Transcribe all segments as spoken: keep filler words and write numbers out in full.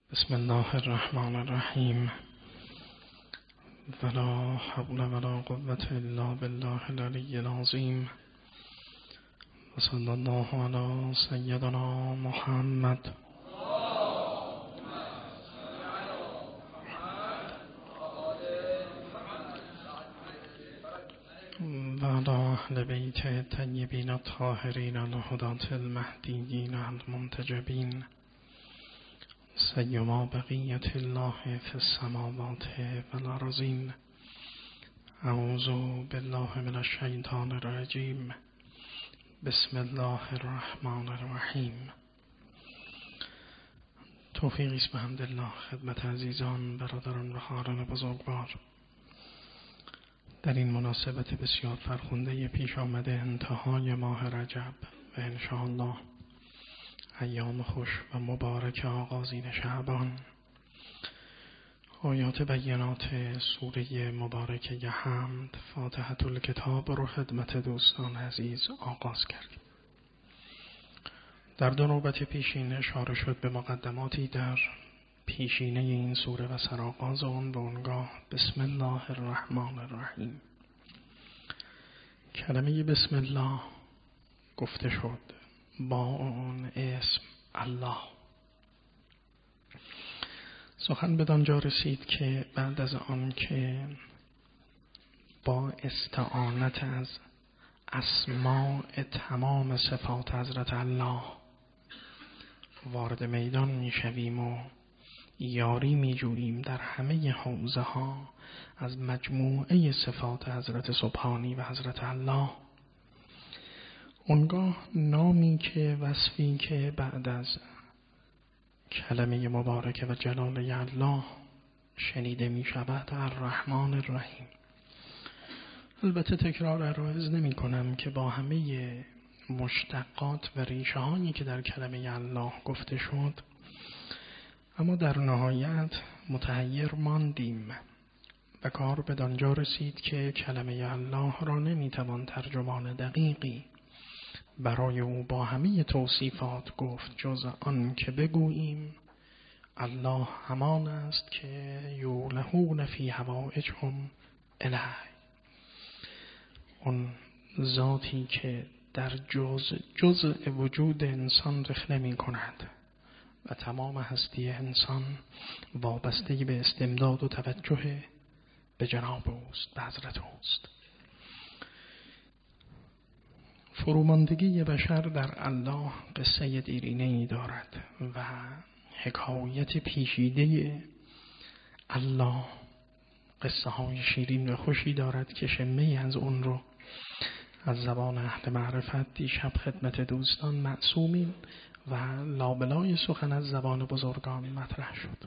بسم الله الرحمن الرحیم ولا حول ولا قوة الا بالله العلی العظیم و صلی الله علی سیدنا محمد و علی اهل بیت الطیبین الطاهرین الهداة المهدیین المنتجبین سیما بقیت الله فی السماوات والارضین. اعوذ بالله من الشیطان الرجیم. بسم الله الرحمن الرحیم. توفیقی است به حمدالله خدمت عزیزان، برادران و خواهران بزرگوار. در این مناسبت بسیار فرخنده پیش آمده انتهای ماه رجب و انشاءالله ایام خوش و مبارک آغازین شعبان، آیات بینات سوره مبارکه حمد فاتحة الکتاب رو خدمت دوستان عزیز آغاز کردیم. در دو نوبت پیشین اشاره شد به مقدماتی در پیشینه این سوره و سرآغاز آن به عنوان بسم الله الرحمن الرحیم. کلمه بسم الله گفته شد با اون اسم الله. سخن بدانجا رسید که بعد از آن که با استعانت از اسماء تمام صفات حضرت الله وارد میدان میشویم و یاری میجوییم در همه حوزه ها از مجموعه صفات حضرت سبحانی و حضرت الله، اونگاه نامی که وصفی که بعد از کلمه مبارکه و جلاله الله شنیده می شود الرحمن الرحیم. البته تکرار عرض نمی کنم که با همه مشتقات و ریشه هایی که در کلمه الله گفته شد، اما در نهایت متحیر ماندیم و کار بدانجا رسید که کلمه الله را نمی توان ترجمان دقیقی برای او با همه توصیفات گفت جز آن که بگوییم الله همان است که یولهون فی حوائجهم الیه، اون ذاتی که در جز جزء وجود انسان رخنه می کند و تمام هستی انسان وابسته به استمداد و توجه به جناب اوست، به حضرت اوست. فروماندگی بشر در الله قصه دیرینه‌ای دارد و حکایت پیچیده الله قصه های شیرین و خوشی دارد که شمه از اون رو از زبان اهل معرفت دیشب خدمت دوستان معصومین و لابلای سخن از زبان بزرگان مطرح شد.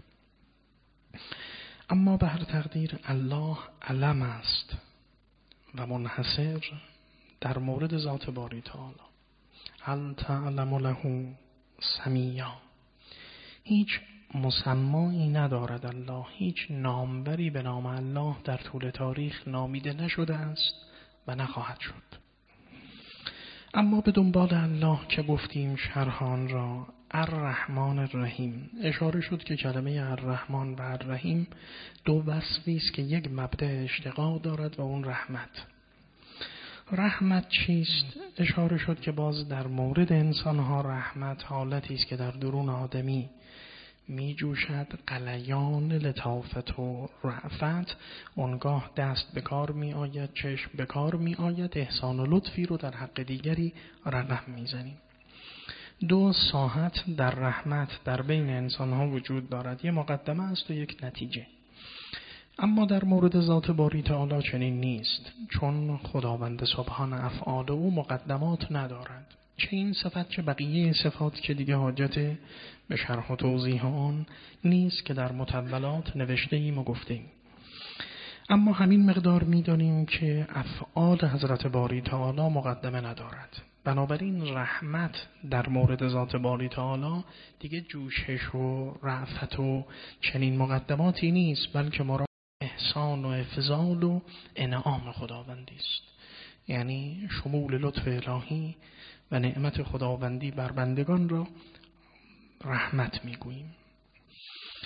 اما به هر تقدیر الله علم است و منحصر در مورد ذات باری تعالی. هل تعلم له سمیا، هیچ مسمایی ندارد الله، هیچ نامبری به نام الله در طول تاریخ نامیده نشده است و نخواهد شد. اما به دنبال الله که گفتیم شرحان را الرحمن الرحیم اشاره شد که کلمه الرحمن و الرحیم دو وصفی است که یک مبدأ اشتقاق دارد و اون رحمت. رحمت چیست؟ اشاره شد که باز در مورد انسانها رحمت حالتی است که در درون آدمی می جوشد، قلیان لطافت و رأفت، اونگاه دست به کار می آید، چشم به کار می آید، احسان و لطفی رو در حق دیگری رقم می زنیم. دو ساحت در رحمت در بین انسانها وجود دارد، یه مقدمه است و یک نتیجه. اما در مورد ذات باری تعالی چنین نیست، چون خداوند سبحان افعال او مقدمات ندارد، چه این صفت چه بقیه صفات که دیگه حاجت به شرح و توضیح آن نیست که در مطولات نوشته ایم و گفته ایم. اما همین مقدار می‌دانیم که افعال حضرت باری تعالی مقدمه ندارد، بنابراین رحمت در مورد ذات باری تعالی دیگه جوشش و رأفت و چنین مقدماتی نیست، بلکه مراد احسان و افضال و انعام خداوندی است، یعنی شمول لطف الهی و نعمت خداوندی بر بندگان را رحمت میگوییم.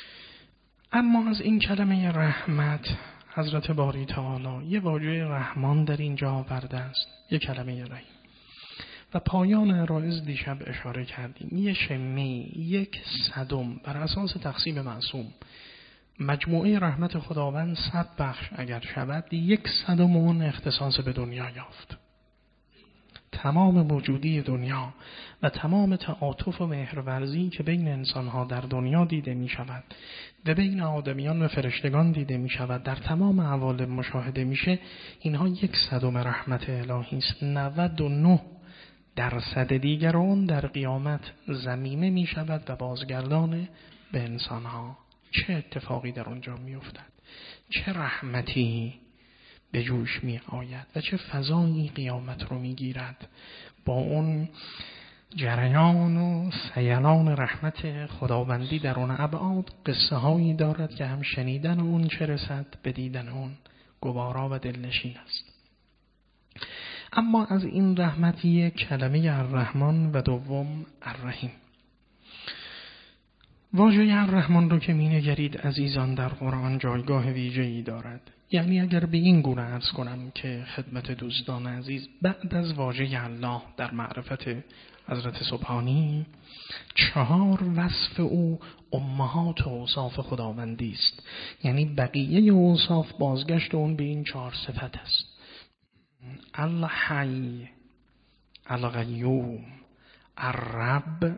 اما از این کلمه رحمت حضرت باری تعالی یه واژه رحمان در اینجا آورده است، یه کلمه رحیم. و پایان عرایض دیشب اشاره کردیم، یه شمی، یک صدم بر اساس تقسیم معصوم مجموعه رحمت خداوند صد بخش اگر شود، یک صدم اون اختصاص به دنیا یافت. تمام موجودی دنیا و تمام تعاطف و مهرورزی که بین انسانها در دنیا دیده می شود و بین آدمیان و فرشتگان دیده می شود، در تمام عوالم مشاهده میشه، اینها یک صدم رحمت الهی است. نود و نه درصد دیگر اون در قیامت ضمیمه می شود و بازگردان به انسانها. چه اتفاقی در اونجا می افتد، چه رحمتی به جوش می آید و چه فضایی قیامت رو می گیرد با اون جریان و سیلان رحمت خداوندی در اون ابعاد. قصه هایی دارد که هم شنیدن اون چه رسد به دیدن اون گوارا و دلنشین است. اما از این رحمت یک کلمه الرحمن و دوم الرحیم. واژه الرحمن رو که می‌نگرید عزیزان در قرآن جایگاه ویژه‌ای دارد. یعنی اگر به این گونه عرض کنم که خدمت دوستان عزیز، بعد از واژه الله در معرفت حضرت سبحانی، چهار وصف او امهات و اوصاف خداوندی است. یعنی بقیه اوصاف بازگشت اون به این چهار صفت است: الحی، القیوم، الرب،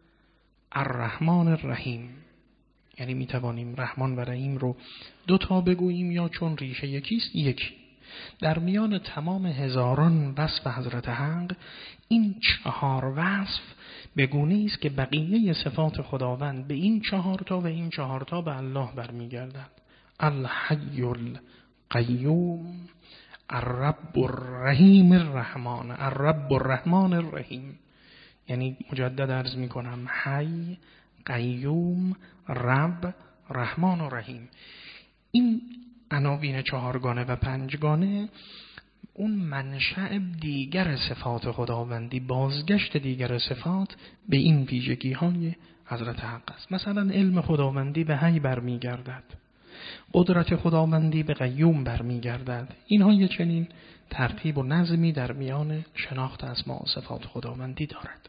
الرحمن الرحیم. یعنی می توانیم رحمان و رحیم رو دو تا بگوییم یا چون ریشه یکیست یکی. در میان تمام هزاران وصف حضرت حق این چهار وصف به گونه‌ای است که بقیه صفات خداوند به این چهار تا و این چهار تا به الله برمیگردند. الحی القیوم، الرب الرحیم الرحمن، الرب الرحمن الرحیم. یعنی مجدد عرض می کنم: حی، قیوم، رب، رحمان و رحیم. این عناوین چهارگانه و پنجگانه اون منشأ دیگر صفات خداوندی، بازگشت دیگر صفات به این ویژگی های حضرت حق است. مثلا علم خداوندی به حی برمیگردد، قدرت خداوندی به قیوم برمیگردد. اینها یه چنین ترتیب و نظمی در میان شناخت اسما و صفات خداوندی دارد.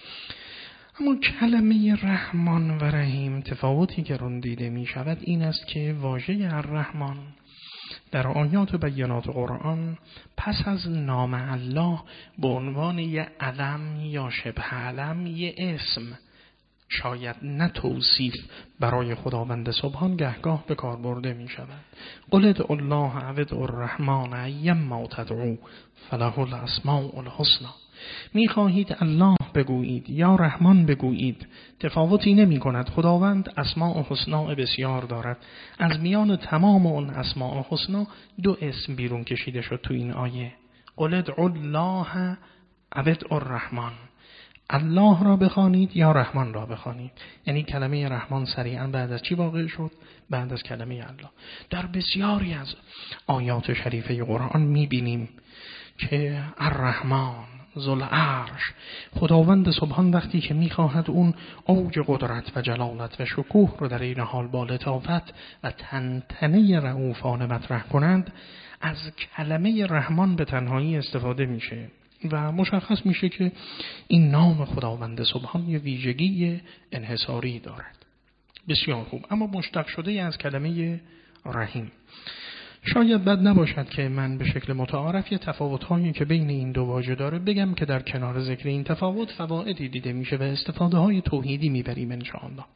اما کلمه رحمان و رحیم تفاوتی که رون دیده می شود این است که واژه الرحمن در آیات و بیانات قرآن پس از نام الله به عنوان یه علم یا شبه علم، یه اسم، شاید نه توصیف، برای خداوند سبحان گهگاه به کار برده می شود. قل ادعوا الله او ادعوا الرحمن ایما تدعوا فله الاسماء الحسنی. می خواهید الله بگویید یا رحمان بگویید، تفاوتی نمی کند. خداوند اسماء حسنا بسیار دارد. از میان تمام اون اسماء حسنا دو اسم بیرون کشیده شد تو این آیه: قل ادعوا الله او ادعوا الرحمن. الله را بخوانید یا رحمان را بخوانید. یعنی کلمه رحمان سریعا بعد از چی واقع شد؟ بعد از کلمه الله. در بسیاری از آیات شریفه قرآن میبینیم که الرحمن ذوالعرش، خداوند سبحان وقتی که میخواهد اون اوج قدرت و جلالت و شکوه رو در این حال با لطافت و تنتنه رؤوفانه مطرح کنند، از کلمه رحمان به تنهایی استفاده میشه و مشخص میشه که این نام خداوند سبحان یه ویژگی انحصاری دارد. بسیار خوب. اما مشتق شده از کلمه رحیم. شاید بد نباشد که من به شکل متعارف یه تفاوت‌هایی که بین این دو واژه داره بگم که در کنار ذکر این تفاوت فوائدی دیده میشه و استفاده‌های توحیدی میبریم انشاءالله.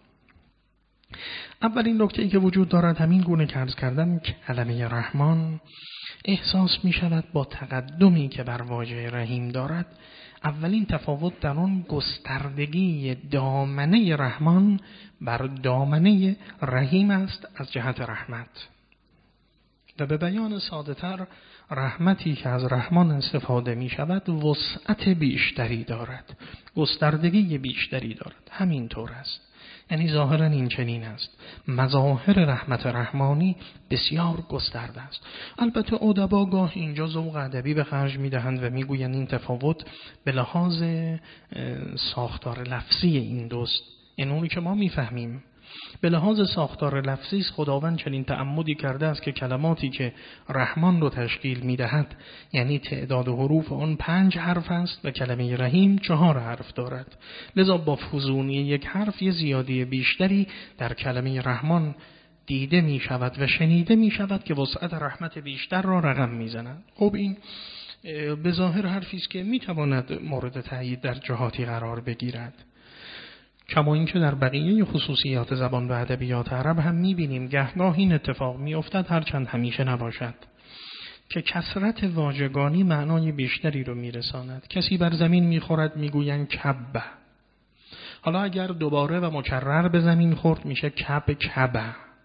اولین نکته‌ای که وجود دارد همین گونه که عرض کردم، کلمه رحمان احساس می شود با تقدمی که بر واژه رحیم دارد. اولین تفاوت در اون گستردگی دامنه رحمان بر دامنه رحیم است از جهت رحمت. و به بیان ساده تر، رحمتی که از رحمان استفاده می شود وسعت بیشتری دارد، گستردگی بیشتری دارد. همین طور است. یعنی ظاهرا این چنین است. مظاهر رحمت رحمانی بسیار گسترده است. البته ادبا گاه اینجا ذوق ادبی به خرج میدهند و میگویند این تفاوت به لحاظ ساختار لفظی این دوست، این اونی که ما میفهمیم به لحاظ ساختار لفظی خداوند چنین تعمدی کرده است که کلماتی که رحمان رو تشکیل می‌دهد، یعنی تعداد حروف آن پنج حرف است و کلمه رحیم چهار حرف دارد. لذا با فزونی یک حرف یه زیادی بیشتری در کلمه رحمان دیده می شود و شنیده می شود که وسعت رحمت بیشتر را رقم می زند. خب این به ظاهر حرفی است که می تواند مورد تأیید در جهاتی قرار بگیرد. کما اینکه در بقیه خصوصیات زبان و ادبیات عرب هم می بینیم گهگاه این اتفاق می افتد، هرچند همیشه نباشد، که کثرت واژگانی معنای بیشتری رو می رساند. کسی بر زمین می خورد می گویند کبه. حالا اگر دوباره و مکرر به زمین خورد میشه کب کبه.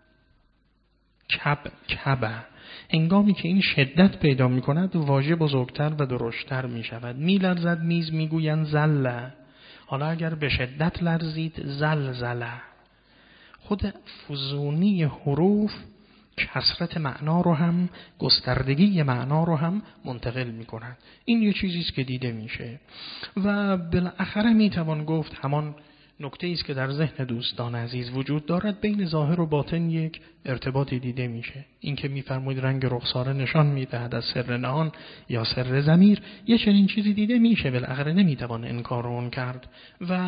کب کبه. هنگامی که این شدت پیدا می کند واژه بزرگتر و درشتر می شود. می لرزد میز می گویند زله. حالا اگر به شدت لرزید زلزله. خود فزونی حروف کثرت معنا رو هم، گستردگی معنا رو هم منتقل می کند. این یه چیزی است که دیده میشه و بالاخره می توان گفت همان نکته است که در ذهن دوستان عزیز وجود دارد. بین ظاهر و باطن یک ارتباطی دیده میشه. این که میفرمایید رنگ رخساره نشان میدهد از سر نهان یا سر ضمیر، یه چنین چیزی دیده میشه، بالاخره نمیتوان انکار اون کرد. و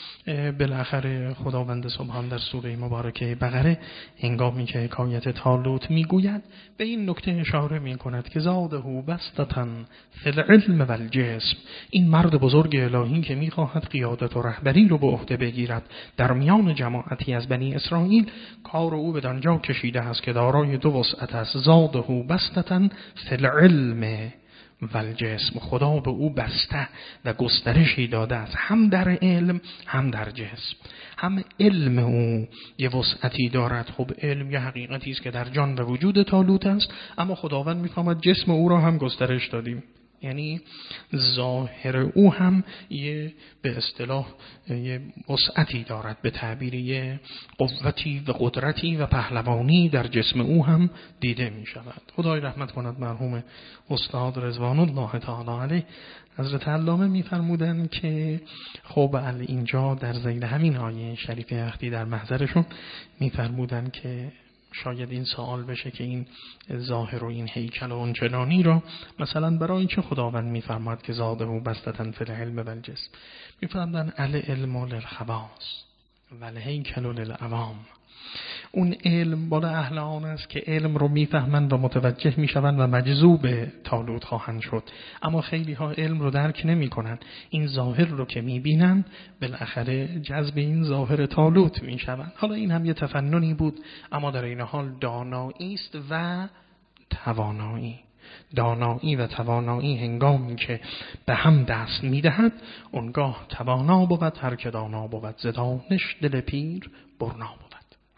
بالاخره خداوند سبحان در سوره مبارکه بقره هنگامی که حکایت طالوت میگوید به این نکته اشاره میکند که زاده بسطة فی العلم و الجسم. این مرد بزرگ الهی که میخواهد قیادت و رهبری رو به عهده بگیرد در میان جماعتی از بنی اسرائیل، کار او به دانجا کشیده است که دارای دو وسعت است. زاده بسطة فی العلم و الجسم. خدا به او بسته و گسترشی داده است، هم در علم هم در جسم. هم علم او یه وسعتی دارد. خب علم یه حقیقتی است که در جان و وجود طالوت است، اما خداوند می‌فرماید جسم او را هم گسترش دادیم. یعنی ظاهر او هم یه به اصطلاح یه وسعتی دارد، به تعبیر یه قوتی و قدرتی و پهلوانی در جسم او هم دیده می شود. خدای رحمت کند مرحوم استاد رضوان الله تعالی علیه. حضرت علامه می‌فرمودن که خب اینجا در ذیل همین آیه شریفه اختی در محضرشون می‌فرمودن که شاید این سوال بشه که این ظاهر و این هیکل و اونچنانی را مثلا برای چه خداوند میفرماد که زاده و بسطة فی العلم و الجسم؟ میفرمودن العلم للخواص و الهیکل للعوام. اون علم بالا اهل آن است که علم رو میفهمند و متوجه میشوند و مجذوب طالوت خواهند شد، اما خیلی ها علم رو درک نمی کنند. این ظاهر رو که میبینند بالاخره جذب این ظاهر طالوت میشوند. حالا این هم یه تفننی بود، اما در این حال دانایی است و توانایی. دانایی و توانایی هنگامی که به هم دست میدهد اونگاه توانا بود، هر که دانا بود ز دانش دل پیر برنا بود.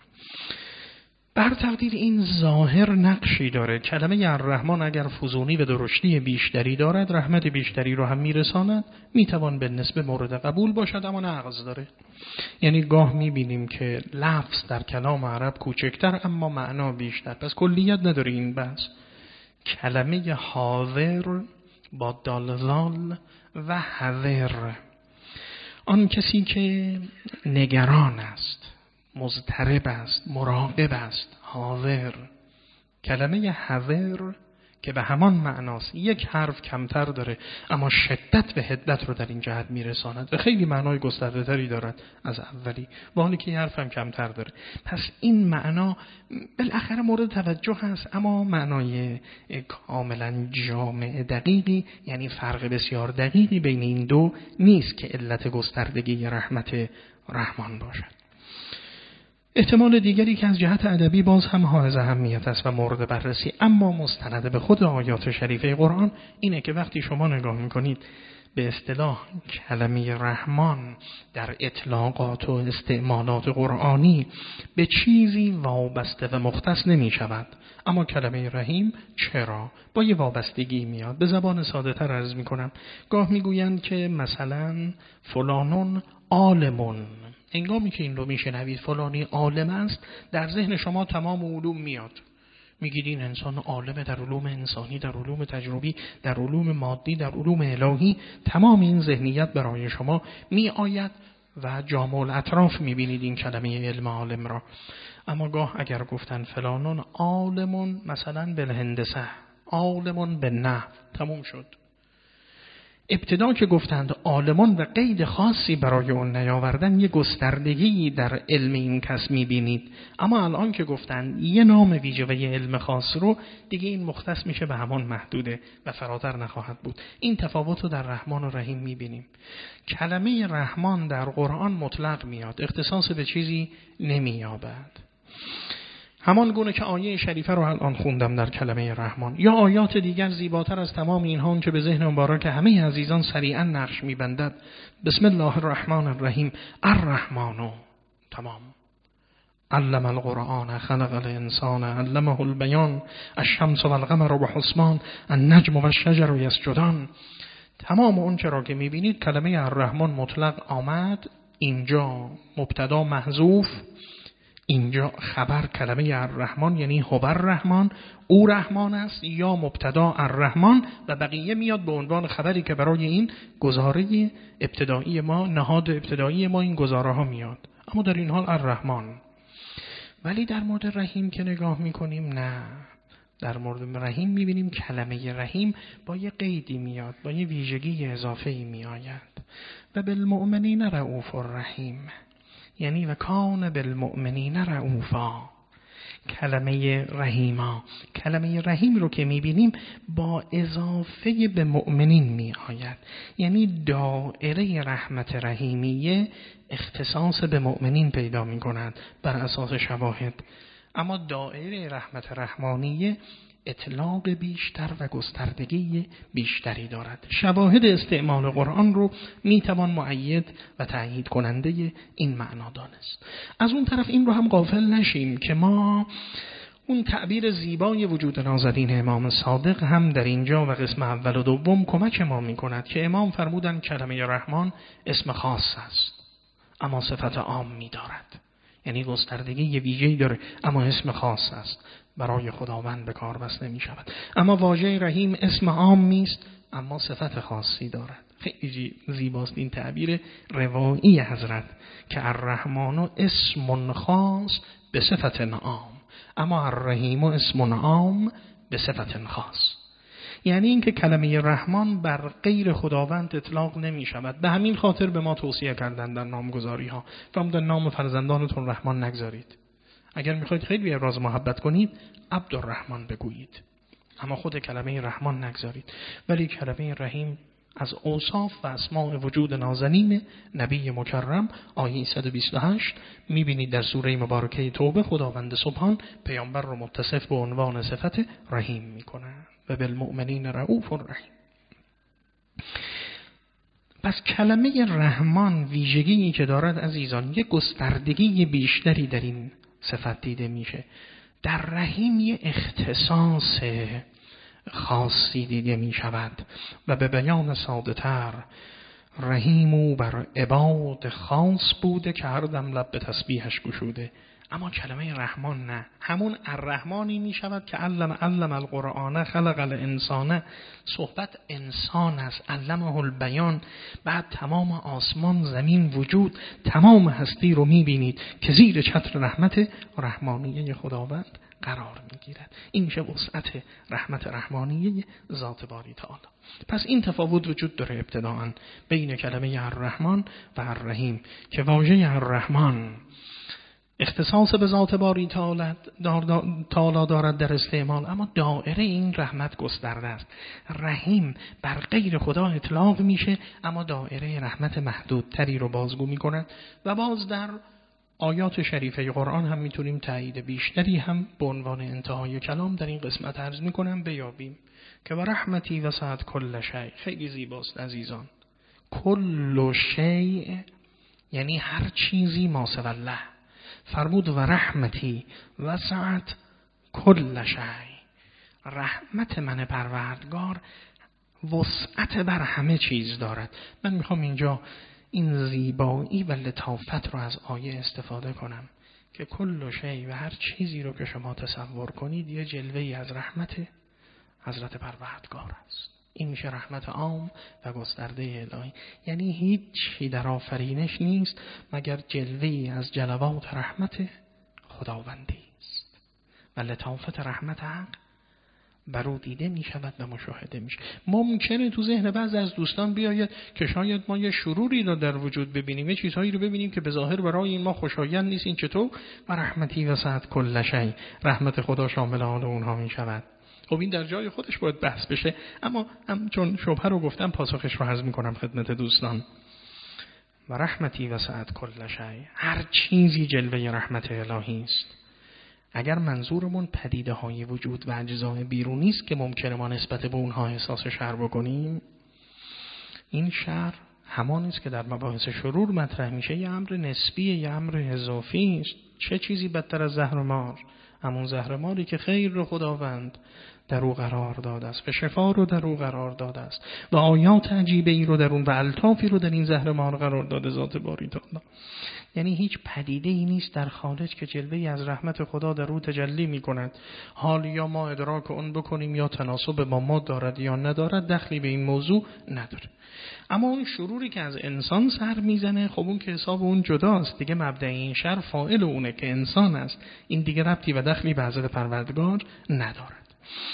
بر تقدیر این ظاهر نقشی داره. کلمه الرحمن اگر فزونی و درشتی بیشتری دارد، رحمت بیشتری رو هم میرساند، میتوان به نسبه مورد قبول باشد، اما نقض داره. یعنی گاه میبینیم که لفظ در کلام عرب کوچکتر اما معنا بیشتر. پس کلیت نداره این بحث. کلمه حاضر با دالزال و حذر، آن کسی که نگران است، مضطرب است، مراقب است، حاضر. کلمه حذر که به همان معناست، یک حرف کمتر داره اما شدت و حدت رو در این جهت میرساند و خیلی معنای گسترده تری دارد از اولی، با حالی که یک حرف هم کمتر داره. پس این معنا بالاخره مورد توجه هست، اما معنای کاملا جامع دقیقی، یعنی فرق بسیار دقیقی بین این دو نیست که علت گستردگی رحمت رحمان باشد. احتمال دیگری که از جهت ادبی باز هم حائز اهمیت است و مورد بررسی، اما مستند به خود آیات شریفه قرآن، اینه که وقتی شما نگاه میکنید به اصطلاح کلمه رحمان در اطلاقات و استعمالات قرآنی به چیزی وابسته و مختص نمی شود، اما کلمه رحیم چرا با یه وابستگی میاد. به زبان ساده تر عرض میکنم، گاه میگویند که مثلا فلانون عالمون. هنگامی که این رو میشنوید فلانی عالم است، در ذهن شما تمام علوم میاد. میگید این انسان عالم در علوم انسانی، در علوم تجربی، در علوم مادی، در علوم الهی. تمام این ذهنیت برای شما می آید و جامع الاطراف میبینید این کلمه علم عالم را. اما گاه اگر گفتن فلانون عالمون مثلا بالهندسه، عالمون بالنحو، تموم شد. ابتدا که گفتند عالمون و قید خاصی برای اون نیاوردن، یه گستردگی در علم این کس میبینید. اما الان که گفتند یه نام ویژه و یه علم خاص رو، دیگه این مختص میشه به همان محدوده و فراتر نخواهد بود. این تفاوت رو در رحمان و رحیم میبینیم. کلمه رحمان در قرآن مطلق میاد، اختصاص به چیزی نمییابد. همان گونه که آیه شریفه رو الان خوندم در کلمه رحمان، یا آیات دیگر زیباتر از تمام اینها که به ذهن مبارک همه عزیزان سریعا نقش میبندد. بسم الله الرحمن الرحیم. الرحمن، تمام. علم القرآن خلق الانسان علمه البیان الشمس والقمر بحسبان النجم والشجر یسجدان. تمام اون چرا که میبینید کلمه الرحمن مطلق آمد، اینجا مبتدا محذوف، اینجا خبر کلمه الرحمن یعنی هو الرحمن، او رحمان است، یا مبتدا الرحمن و بقیه میاد به عنوان خبری که برای این گزاره ابتدایی ما، نهاد ابتدایی ما این گزاره ها میاد. اما در این حال الرحمن. ولی در مورد رحیم که نگاه میکنیم نه، در مورد رحیم میبینیم کلمه رحیم با یه قیدی میاد، با یه ویژگی اضافه‌ای میآید. و بالمؤمنین رؤوف الرحیم، یعنی و کان بالمؤمنین رؤوفا. کلمه رحیما، کلمه رحیم رو که میبینیم با اضافه به مؤمنین میآید، یعنی دائره رحمت رحیمیه اختصاص به مؤمنین پیدا میکند بر اساس شواهد. اما دائره رحمت رحمانیه اطلاق بیشتر و گستردگی بیشتری دارد. شواهد استعمال قرآن رو میتوان مؤید و تأیید کننده این معنا دانست. از اون طرف این رو هم غافل نشیم که ما اون تعبیر زیبای وجود نازنین امام صادق هم در اینجا و قسم اول و دوم کمک ما میکند که امام فرمودن کلمه رحمان اسم خاص است اما صفت عام میدارد، یعنی گستردگی ویژه‌ای داره اما اسم خاص است، برای خداوند به کار بسته می شود. اما واژه رحیم اسم عام نیست اما صفت خاصی دارد. خیلی زیباست این تعبیر روایی حضرت که الرحمن اسم خاص به صفت عام اما الرحیم اسم عام به صفت خاص. یعنی اینکه کلمه رحمان بر غیر خداوند اطلاق نمی شود. به همین خاطر به ما توصیه کردن در نامگذاری ها فرمودن نام فرزندانتون رحمان نگذارید. اگر میخواید خیلی ابراز محبت کنید عبدالرحمن بگویید، اما خود کلمه رحمان نگذارید. ولی کلمه رحیم از اوصاف و اسماء وجود نازنین نبی مکرم آیه صد و بیست و هشت میبینید در سوره مبارکه توبه خداوند سبحان پیامبر رو متصف به عنوان صفت رحیم میکنه و بالمؤمنین رؤوف رحیم. پس کلمه رحمان ویژگی که دارد عزیزان یک گستردگی بیشتری در این صفت دیده میشه. در رحیم یه اختصاص خاصی دیده می شود و به بیان ساده تر رحیم او بر عباد خاص بوده که هر دم لب به تسبیحش گشوده. اما کلمه رحمان نه، همون الرحمانی می شود که علم علم القرآن خلق الانسان، صحبت انسان است، علمه البیان. بعد تمام آسمان زمین وجود تمام هستی رو می بینید که زیر چتر رحمت رحمانیه خداوند قرار می گیرد. این میشه وسعت رحمت رحمانیه ذات باری تعالی. پس این تفاوت وجود داره ابتداءً بین کلمه الرحمن و الرحیم که واژه الرحمن اختصاص به ذات باری تعالی دارد در استعمال، اما دائره این رحمت گسترده است. رحیم بر غیر خدا اطلاق میشه اما دائره رحمت محدودتری رو بازگو میکند و باز در آیات شریفه قرآن هم میتونیم تایید بیشتری هم به عنوان انتهای کلام در این قسمت عرض میکنم بیابیم که و رحمتی وسعت کل شیء. خیلی زیباست عزیزان. کل شیء یعنی هر چیزی ما سوی الله. فرمود و رحمتی وسعت کل شیء، رحمت من پروردگار وسعت بر همه چیز دارد. من میخوام اینجا این زیبایی و لطافت رو از آیه استفاده کنم که کل شیء و هر چیزی رو که شما تصور کنید یه جلوه‌ای از رحمت حضرت پروردگار است. این میشه رحمت عام و گسترده الهی. یعنی هیچی در آفرینش نیست مگر جلوه‌ای از جلوات رحمت خداوندی است و لطافت رحمت حق بر او دیده می شود و مشاهده می شود. ممکنه تو ذهن بعضی از دوستان بیاید که شاید ما یه شروری رو در وجود ببینیم، یه چیزهایی رو ببینیم که به ظاهر برای این ما خوشایند نیست. این چطور؟ و رحمتی وسعت کل شیء، رحمت خدا شامل حال اونها می شود. خب این در جای خودش باید بحث بشه، اما هم چون شبهه رو گفتم پاسخش رو عرض می‌کنم خدمت دوستان. و رحمتی وسعت کل شیء، هر چیزی جلوه رحمت الهی است. اگر منظورمون پدیده های وجود و اجزای بیرونی است که ممکنه ما نسبت به اونها احساس شر بکنیم، این شر همان است که در مباحث شرور مطرح میشه، یه امر نسبیه، یه امر اضافی است. چه چیزی بدتر از زهر مار؟ همون زهر ماری که خیر رو خداوند در او قرار داده است و شفا رو در او قرار داده است و آیات عجیبه ای رو در اون و الطافی رو در این زهر مار قرار داده ذات باری تعالی. یعنی هیچ پدیده ای نیست در خارج که جلوه‌ای از رحمت خدا در او تجلی می کند. حال یا ما ادراک اون بکنیم یا تناسب با ما دارد یا ندارد، دخلی به این موضوع نداره. اما اون شروری که از انسان سر میزنه، خب اون که حساب اون جداست دیگه. مبدأ این شر فاعل اونه که انسان است، این دیگه ربطی و دخلی به حضرت پروردگار ندارد.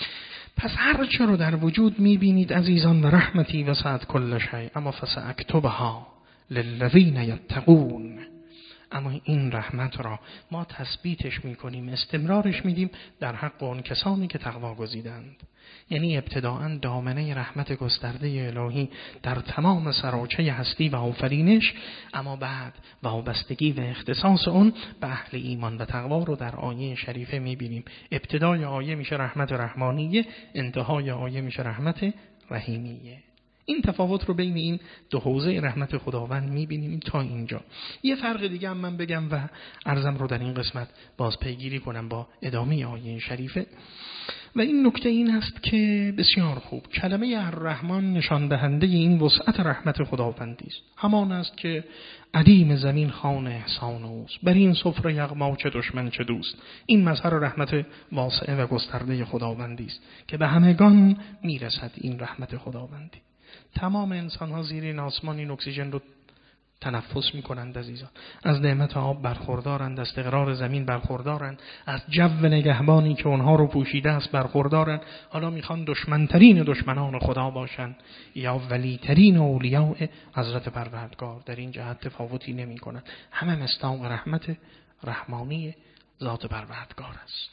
پس هر چه رو در وجود میبینید عزیزان، و رحمتی وسعت کل شیء اما فساکتبها للذین یتقون، اما این رحمت را ما تثبیتش میکنیم، استمرارش میدیم در حق اون کسانی که تقوا گزیدند. یعنی ابتداءً دامنه رحمت گسترده الهی در تمام سراچه هستی و آفرینش، اما بعد وابستگی و اختصاص اون به اهل ایمان و تقوا رو در آیه شریفه میبینیم. ابتدای آیه میشه رحمت رحمانیه، انتهای آیه میشه رحمت رحیمیه. این تفاوت رو بین این دو حوزه رحمت خداوند می‌بینیم تا اینجا. یه فرق دیگه هم من بگم و عرضم رو در این قسمت باز پیگیری کنم با ادامه آیه شریفه، و این نکته این است که بسیار خوب کلمه الرحمن نشان دهنده این وسعت رحمت خداوندی است. همان است که عدیم زمین خوان احسان اوست، بر این سفره یغما چه دشمن چه دوست. این مظهر رحمت واسعه و گسترده خداوندی است که به همگان میرسد. این رحمت خداوندی تمام انسان ها زیر این آسمان این اکسیژن رو تنفس میکنند عزیزان، از نعمت آب برخوردارند، از استقرار زمین برخوردارند، از جو نگهبانی که اونها رو پوشیده است برخوردارند. حالا میخوان دشمنترین دشمنان خدا باشند یا ولیترین اولیاء حضرت پروردگار، در این جهت تفاوتی نمی کنند. همه مصداق رحمت رحمانی ذات پروردگار است.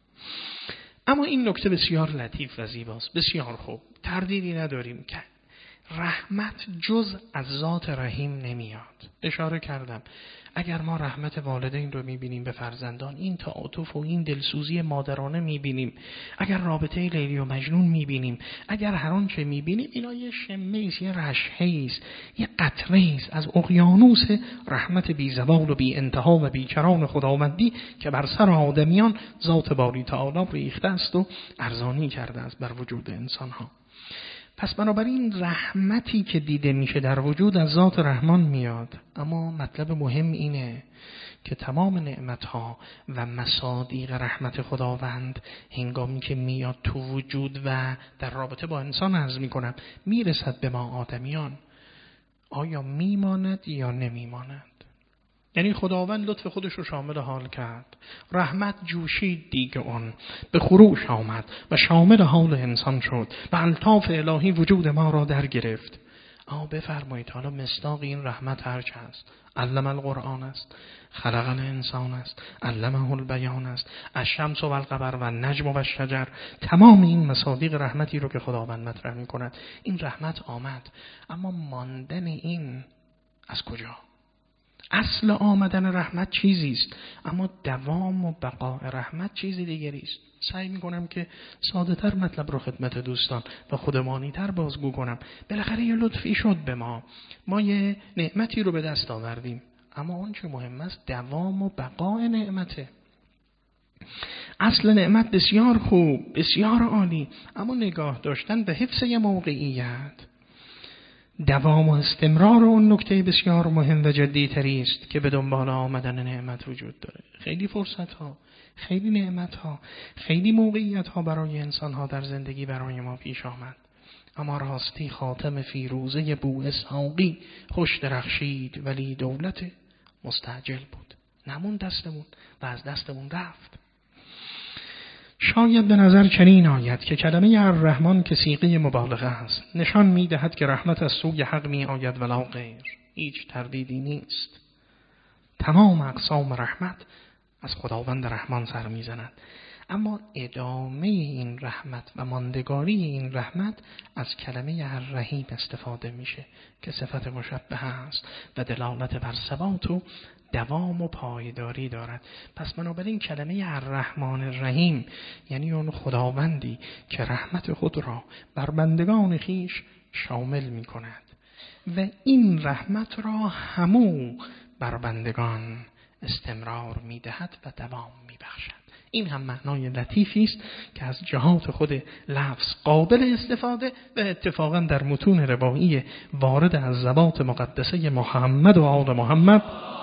اما این نکته بسیار لطیف و زیباست، بسیار خوب، تردیدی نداریم که رحمت جز از ذات رحیم نمیاد. اشاره کردم اگر ما رحمت والدین رو میبینیم به فرزندان، این تعاطف و این دلسوزی مادرانه میبینیم، اگر رابطه لیلی و مجنون میبینیم، اگر هر آنچه میبینیم، اینا یه شمه است، یه رشحه است، یه قطره است از اقیانوس رحمت بی زوال و بی انتها و بی کران خداوندی که بر سر آدمیان ذات باری تعالی ریخته است و ارزانی کرده است بر وجود انسانها. پس بنابراین رحمتی که دیده میشه در وجود از ذات رحمان میاد. اما مطلب مهم اینه که تمام نعمتها و مصادیق رحمت خداوند هنگامی که میاد تو وجود و در رابطه با انسان عرض میکنم میرسد به ما آدمیان، آیا میماند یا نمیماند؟ یعنی خداوند لطف خودش رو شامل حال کرد، رحمت جوشید دیگه اون به خروش آمد و شامل حال انسان شد و الطاف الهی وجود ما را در گرفت. اما بفرمایید حالا مصداق این رحمت هرچه است، علم القرآن است، خلق الانسان است، علمه البیان است، الشمس و القمر و النجم و الشجر، تمام این مصادیق رحمتی رو که خداوند مطرح می کند. این رحمت آمد، اما ماندن این از کجا؟ اصل آمدن رحمت چیزی است، اما دوام و بقاء رحمت چیزی دیگری است. سعی میکنم که ساده تر مطلب رو خدمت دوستان و خودمانی تر بازگو کنم. بالاخره یه لطفی شد به ما، ما یه نعمتی رو به دست آوردیم، اما اون چه مهم است دوام و بقاء نعمته. اصل نعمت بسیار خوب، بسیار عالی، اما نگاه داشتن به حفظ یه موقعیت، دوام و استمرار اون نکته بسیار مهم و جدی تری است که به دنبال آمدن نعمت وجود داره. خیلی فرصت ها، خیلی نعمت ها، خیلی موقعیت ها برای انسان ها در زندگی برای ما پیش آمد، اما راستی خاتم فیروزه بو اسحاقی خوش درخشید ولی دولت مستعجل بود، نمون دستمون و از دستمون رفت. شاید به نظر چنین آید که کلمه الرحمن که صیغه مبالغه است نشان می‌دهد که رحمت از سوی حق می آید ولا غیر. هیچ تردیدی نیست، تمام اقسام رحمت از خداوند رحمان سر می‌زند، اما ادامه این رحمت و ماندگاری این رحمت از کلمه الرحیم استفاده میشه که صفت مشبهه است و دلالت بر ثبات و دوام و پایداری دارد. پس بنابراین کلمه الرحمن الرحیم یعنی اون خداوندی که رحمت خود را بر بندگان خیش شامل می کند و این رحمت را همو بر بندگان استمرار می دهد و دوام می بخشد. این هم معنای لطیفی است که از جهات خود لفظ قابل استفاده و اتفاقا در متون روایی وارد از ذوات مقدسه محمد و آل محمد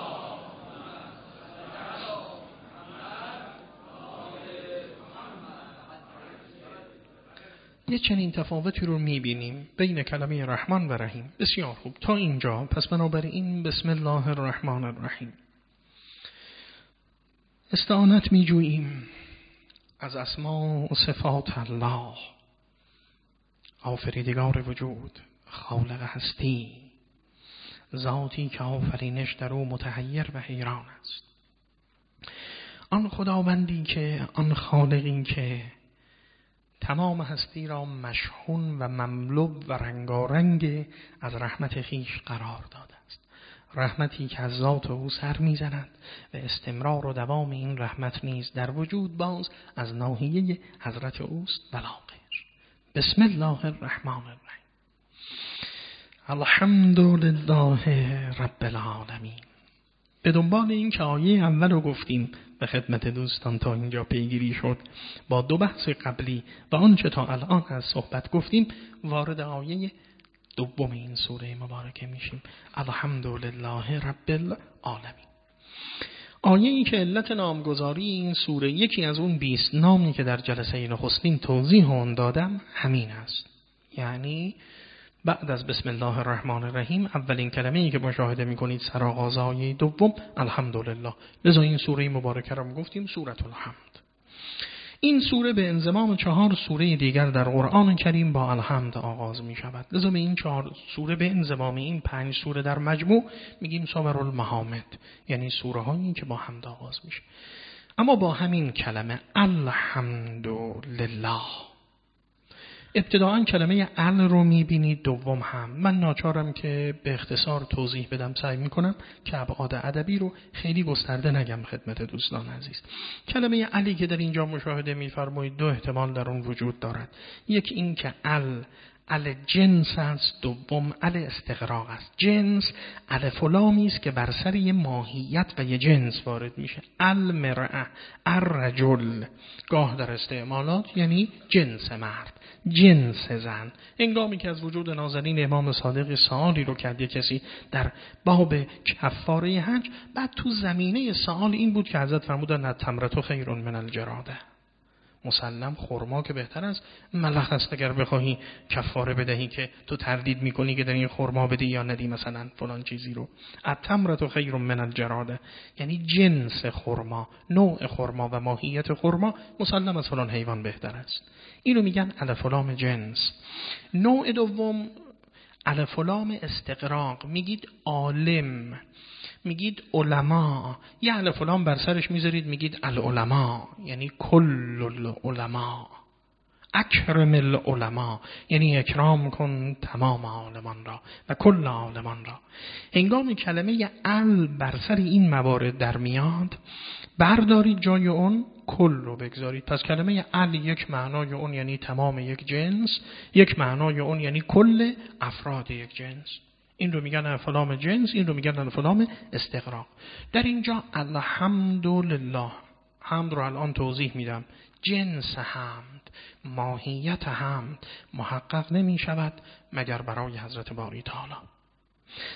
یه چنین تفاوتی رو میبینیم بین کلمه رحمان و رحیم. بسیار خوب تا اینجا. پس بنابراین بسم الله الرحمن الرحیم استعانت میجوییم از اسماء و صفات الله، آفریدگار وجود، خالق هستی، ذاتی که آفرینش در او متحیر و حیران است. آن خداوندی که آن خالقی که تمام هستی را مشحون و مملو و رنگارنگ از رحمت خیش قرار داده است، رحمتی که از ذات او سر میزند و استمرار و دوام این رحمت نیز در وجود باز از ناحیه حضرت اوست ولا غیر. بسم الله الرحمن الرحیم. الحمد لله رب العالمین. به دنبال این که آیه اول رو گفتیم به خدمت دوستان تا اینجا پیگیری شد، با دو بحث قبلی و آنچه تا الان از صحبت گفتیم وارد آیه دوم این سوره مبارکه میشیم. الحمد لله رب العالمین. آیه ای که علت نامگذاری این سوره یکی از اون بیست نامی که در جلسه نخستین توضیح آن دادم همین است. یعنی بعد از بسم الله الرحمن الرحیم اولین کلمه‌ای که مشاهده می‌کنید سرآغاز آیه دوم الحمدلله. لذا این سوره مبارکه را گفتیم سوره الحمد. این سوره به انضمام چهار سوره دیگر در قرآن کریم با الحمد آغاز می شود. لذا به این چهار سوره به انضمام این پنج سوره در مجموع میگیم سور المحامد، یعنی سوره هایی که با حمد آغاز میشه. اما با همین کلمه الحمدلله ابتداءً کلمه ال رو میبینید، دوم هم. من ناچارم که به اختصار توضیح بدم، سعی میکنم که ابعاد ادبی رو خیلی گسترده نگم خدمت دوستان عزیز. کلمه الی که در اینجا مشاهده میفرمایید دو احتمال در اون وجود دارد. یک این که ال ال جنس است، دوم ال استغراق است. جنس الف و لامی است که بر سر یه ماهیت و یه جنس وارد میشه. المرأه، الرجل گاه در استعمالات یعنی جنس مرد، جنس زن. هنگامی که از وجود نازنین امام صادق سوالی رو کرد کسی در باب کفاره حج، بعد تو زمینه سوال این بود که حضرت فرمودن التمرة خیر من الجراده. مسلم خرما که بهتر از ملخ است اگر بخواهی کفاره بدهی که تو تردید میکنی که در این خرما بدی یا ندی مثلا فلان چیزی رو. التمرة خیر من الجراده یعنی جنس خرما، نوع خرما و ماهیت خرما مسلم از فلان حیوان بهتر است. اینو میگن الف و لام جنس. نوع دوم الف و لام استغراق، میگید عالم، میگید علما، یه الف و لام بر سرش میذارید میگید العلماء یعنی کل العلماء. اکرم العلماء یعنی اکرام کن تمام عالمان را و کل عالمان را. هنگام کلمه ال بر سر این موارد در میاد، بردارید جای اون کل رو بگذارید. پس کلمه ال یک معنای اون یعنی تمام یک جنس، یک معنای اون یعنی کل افراد یک جنس. این رو میگن الفلام جنس، این رو میگن الفلام استغراق. در اینجا الحمدلله، حمد رو الان توضیح میدم. جنس حمد، ماهیت حمد محقق نمی شود مگر برای حضرت باری تعالی.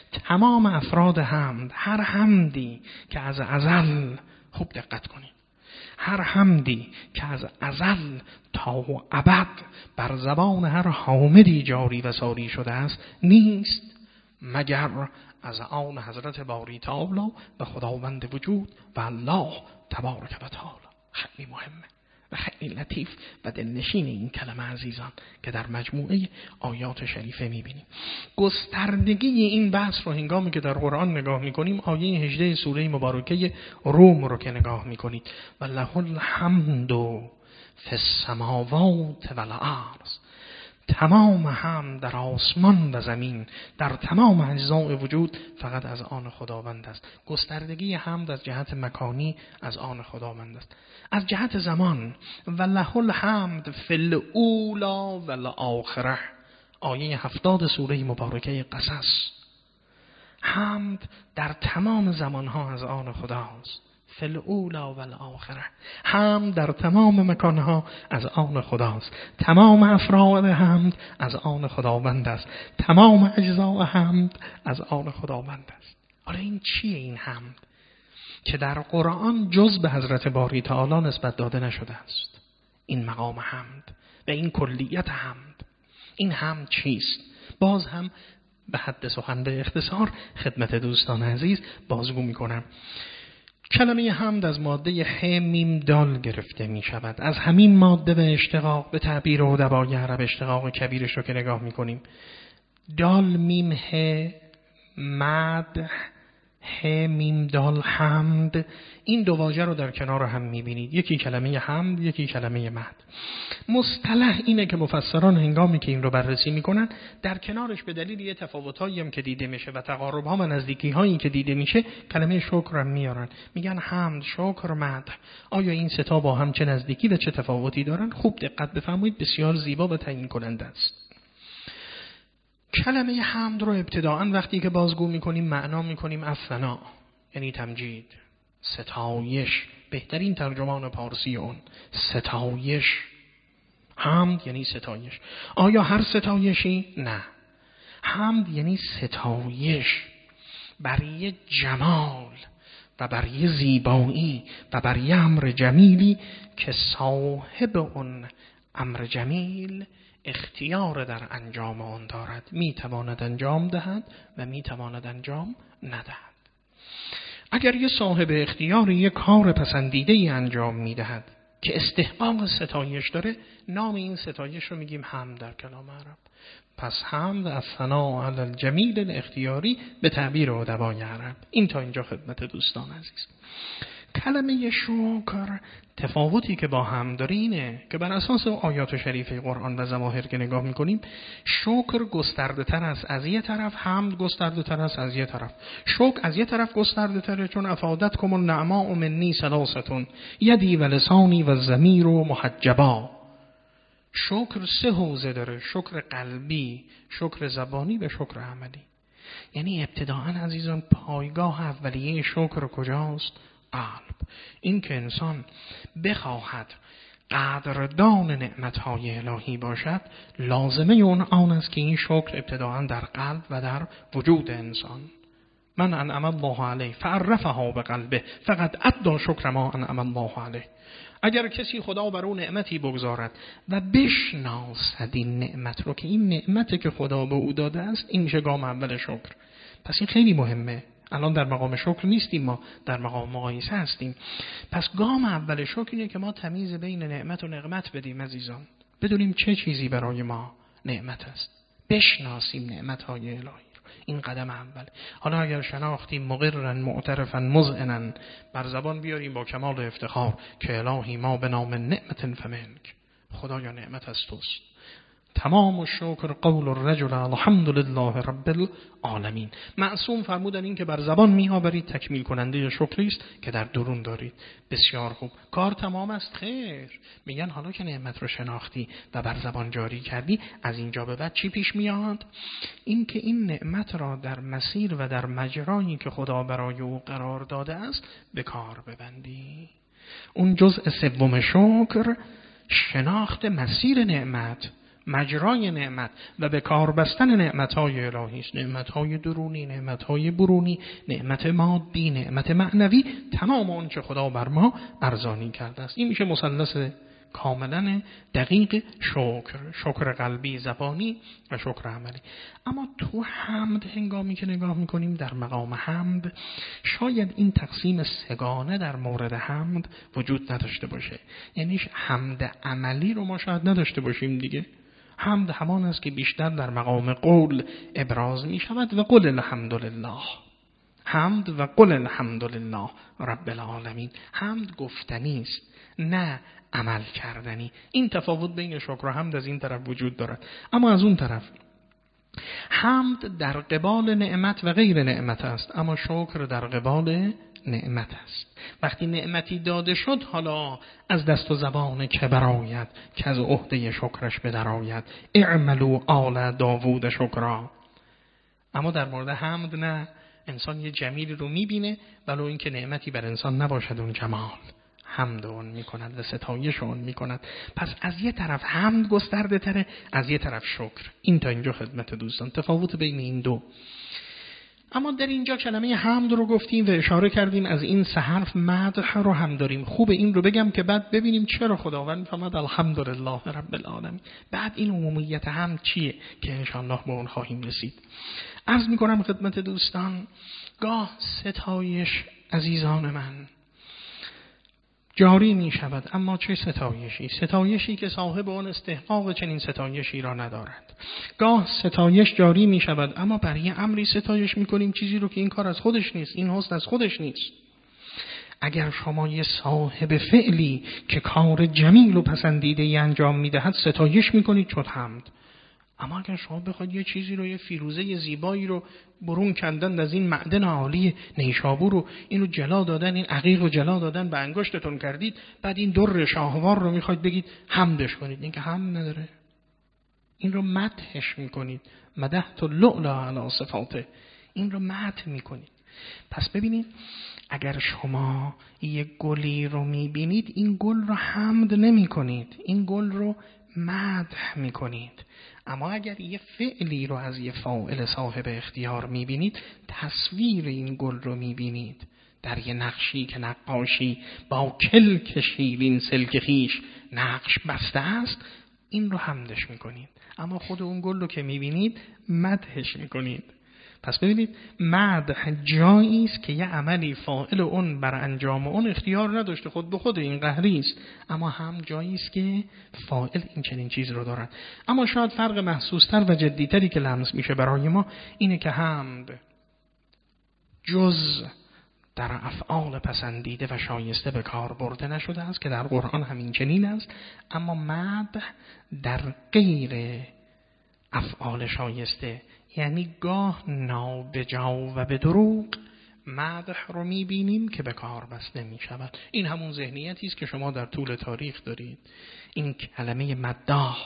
تمام افراد حمد، هر حمدی که از ازل، خوب دقت کنید، هر حمدی که از ازل تا و ابد بر زبان هر حامدی جاری و ساری شده است نیست مگر از آن حضرت باری تعالی و خداوند وجود و الله تبارک و تعالی. خیلی مهمه و خیلی لطیف و دلنشین این کلمه عزیزان که در مجموعه آیات شریفه میبینیم. گستردگی این بحث رو هنگامی که در قرآن نگاه میکنیم، آیه هجده سوره مبارکه روم رو که نگاه میکنید، و له الحمد فی السماوات و الارض، تمام هم در آسمان و زمین، در تمام اجزای وجود فقط از آن خداوند است. گستردگی حمد از جهت مکانی از آن خداوند است. از جهت زمان، و له الحمد فی الاولی و الاخره، آیه هفتاد سوره مبارکه قصص، حمد در تمام زمانها از آن خداست. فی الاولی و الاخره، حمد در تمام مکانها از آن خداست. تمام افراد حمد از آن خداوند است. تمام اجزاء حمد از آن خداوند است. حالا این چیه این حمد که در قرآن جز به حضرت باری تعالی نسبت داده نشده است؟ این مقام حمد و این کلیت حمد، این حمد چیست؟ باز هم به حد سخن به اختصار خدمت دوستان عزیز بازگو میکنم. کلمه حمد از ماده ح میم دال گرفته می شود. از همین ماده به اشتقاق به تعبیر ادبای عرب اشتقاق کبیرش رو که نگاه می کنیم، دال میم ه مد ح میم دال حمد، این دو واژه رو در کنار هم می بینید. یکی کلمه حمد، یکی کلمه مد. مصطلح اینه که مفسران هنگامی که این رو بررسی میکنن در کنارش به دلیل یه تفاوتایی هم که دیده میشه و تقارب ها و نزدیکی هایی که دیده میشه کلمه شکر هم میارن، میگن حمد، شکر، مد. آیا این سه تا با هم چه نزدیکی و چه تفاوتی دارن؟ خوب دقت بفرمایید، بسیار زیبا و تعیین کننده است. کلمه حمد رو ابتداءً وقتی که بازگو میکنیم معنا میکنیم الثنا، یعنی تمجید، ستایش. بهترین ترجمان پارسی اون ستایش. حمد یعنی ستایش. آیا هر ستایشی؟ نه. حمد یعنی ستایش بر یه جمال و بر یه زیبایی و بر یه امر جمیلی که صاحب اون امر جمیل اختیار در انجام آن دارد. می تواند انجام دهد و می تواند انجام ندهد. اگر یه صاحب اختیار یک کار پسندیده ای انجام می دهد که استحقاق ستایش داره، نام این ستایش رو میگیم حمد در کلام عرب. پس حمد از ثنا علی الجمیل الاختیاری به تعبیر ادبای عرب. این تا اینجا خدمت دوستان عزیز. کلمه شکر تفاوتی که با حمد داره اینه که بر اساس آیات شریفه قرآن و ظواهر که نگاه میکنیم، شکر گسترده تر است از یه طرف، حمد گسترده تر است از یه طرف. شکر از یه طرف گسترده تره چون افادتکم النعماء منی ثلاثه یدی و لسانی و ضمیر و محجبا. شکر سه حوزه داره: شکر قلبی، شکر زبانی و شکر عملی. یعنی ابتداءً عزیزان پایگاه اولیه شکر کجاست؟ قلب. این که انسان بخواهد قدردان نعمتهای الهی باشد، لازمه اون آن است که این شکر ابتداءً در قلب و در وجود انسان. من انعم الله علیه فعرفها بقلبه فقد ادى شکر ما انعم الله علیه. اگر کسی خدا بر او نعمتی بگذارد و بشناسد این نعمت رو که این نعمتی که خدا به او داده است، این میشه گام اول شکر. پس این خیلی مهمه. الان در مقام شکر نیستیم، ما در مقام مقایسه هستیم. پس گام اول شکر اینه که ما تمیز بین نعمت و نقمت بدیم عزیزان. بدونیم چه چیزی برای ما نعمت است، بشناسیم نعمت‌های الهی. این قدم اول. حالا اگر شناختیم مقرا معترفا مذعنا، بر زبان بیاریم با کمال افتخار که الهی ما به نام نعمت فمنک، خدایا نعمت از توست. تمام الشکر قول الرجل الحمد لله رب العالمین. معصوم فرمودن این که بر زبان می آورید تکمیل کننده شکری است که در درون دارید. بسیار خوب. کار تمام است؟ خیر. میگن حالا که نعمت رو شناختی و بر زبان جاری کردی، از اینجا به بعد چی پیش میاد؟ این که این نعمت را در مسیر و در مجرایی که خدا برای او قرار داده است به کار ببندی. اون جزء سوم شکر شناخت مسیر نعمت مجرای نعمت و به کار بستن نعمت‌های الهی است. نعمت‌های درونی، نعمت‌های برونی، نعمت مادی، نعمت معنوی، تمام اون چه خدا بر ما ارزانی کرده است. این میشه مثلث کاملا دقیق شکر، شکر قلبی، زبانی و شکر عملی. اما تو حمد هنگامی که نگاه میکنیم در مقام حمد، شاید این تقسیم سگانه در مورد حمد وجود نداشته باشه. یعنی حمد عملی رو ما شاید نداشته باشیم دیگه. حمد همان است که بیشتر در مقام قول ابراز می شود و قل الحمدلله. حمد و قل الحمدلله رب العالمین. حمد گفتنی است، نه عمل کردنی. این تفاوت بین شکر و حمد از این طرف وجود دارد. اما از اون طرف حمد در قبال نعمت و غیر نعمت است، اما شکر در قبال نعمت است. وقتی نعمتی داده شد، حالا از دست و زبان که برآید که از عهده شکرش بدرآید. اعملوا آل داوود شکرا. اما در مورد حمد نه، انسان یه جمیل رو میبینه ولو اینکه نعمتی بر انسان نباشد، اون جمال حمد اون میکند و ستایش اون میکند. پس از یه طرف حمد گسترده تره، از یه طرف شکر. این تا اینجا خدمت دوستان تفاوت بین این دو. اما در اینجا کلمه حمد رو گفتیم و اشاره کردیم از این سه حرف مدح رو هم داریم. خوب این رو بگم که بعد ببینیم چرا خداوند فرمود الحمدلله رب العالمین. بعد این عمومیت حمد چیه که انشاءالله به اون خواهیم رسید. عرض میکنم خدمت دوستان، گاه ستایش عزیزان من جاری می شود، اما چه ستایشی؟ ستایشی که صاحب اون استحقاق چنین ستایشی را ندارد. گاه ستایش جاری می شود، اما برای یه امری ستایش می کنیم، چیزی رو که این کار از خودش نیست، این حسن از خودش نیست. اگر شما یه صاحب فعلی که کار جمیل و پسندیده ای انجام می دهد ستایش می کنید شد حمد. اما اگر شما بخواید یه چیزی رو، یه فیروزه زیبایی رو برون کندن از این معدن عالی نیشابور رو، این رو جلا دادن، این عقیق رو جلا دادن، به انگشتتون کردید، بعد این در شاهوار رو میخواید بگید حمدش کنید، این که حمد نداره. این رو مدحش میکنید. مدحت اللؤلؤ علی صفاته. این رو مدح میکنید. پس ببینید، اگر شما یه گلی رو میبینید، این گل رو حمد نمی کنید، این گل رو مدح میکنید. اما اگر یه فعلی رو از یه فاعل صاحب اختیار میبینید، تصویر این گل رو میبینید در یه نقشی که نقاشی با کلک شیرین سلک خیش نقش بسته است، این رو حمدش میکنید. اما خود اون گل رو که میبینید مدحش میکنید. پس ببینید، مدح جایی است که یه عملی فاعل اون بر انجام اون اختیار نداشته، خود به خود این قهری است، اما هم جایی است که فاعل این چنین چیز رو دارد. اما شاید فرق محسوس‌تر و جدی‌تری که لمس میشه برای ما اینه که حمد جز در افعال پسندیده و شایسته به کار برده نشده است که در قرآن همین چنین است، اما مدح در غیر افعال شایسته، یعنی گاه نابجا و به دروغ مدح رو میبینیم که به کار بسته میشود. این همون ذهنیتی است که شما در طول تاریخ دارید. این کلمه مداح،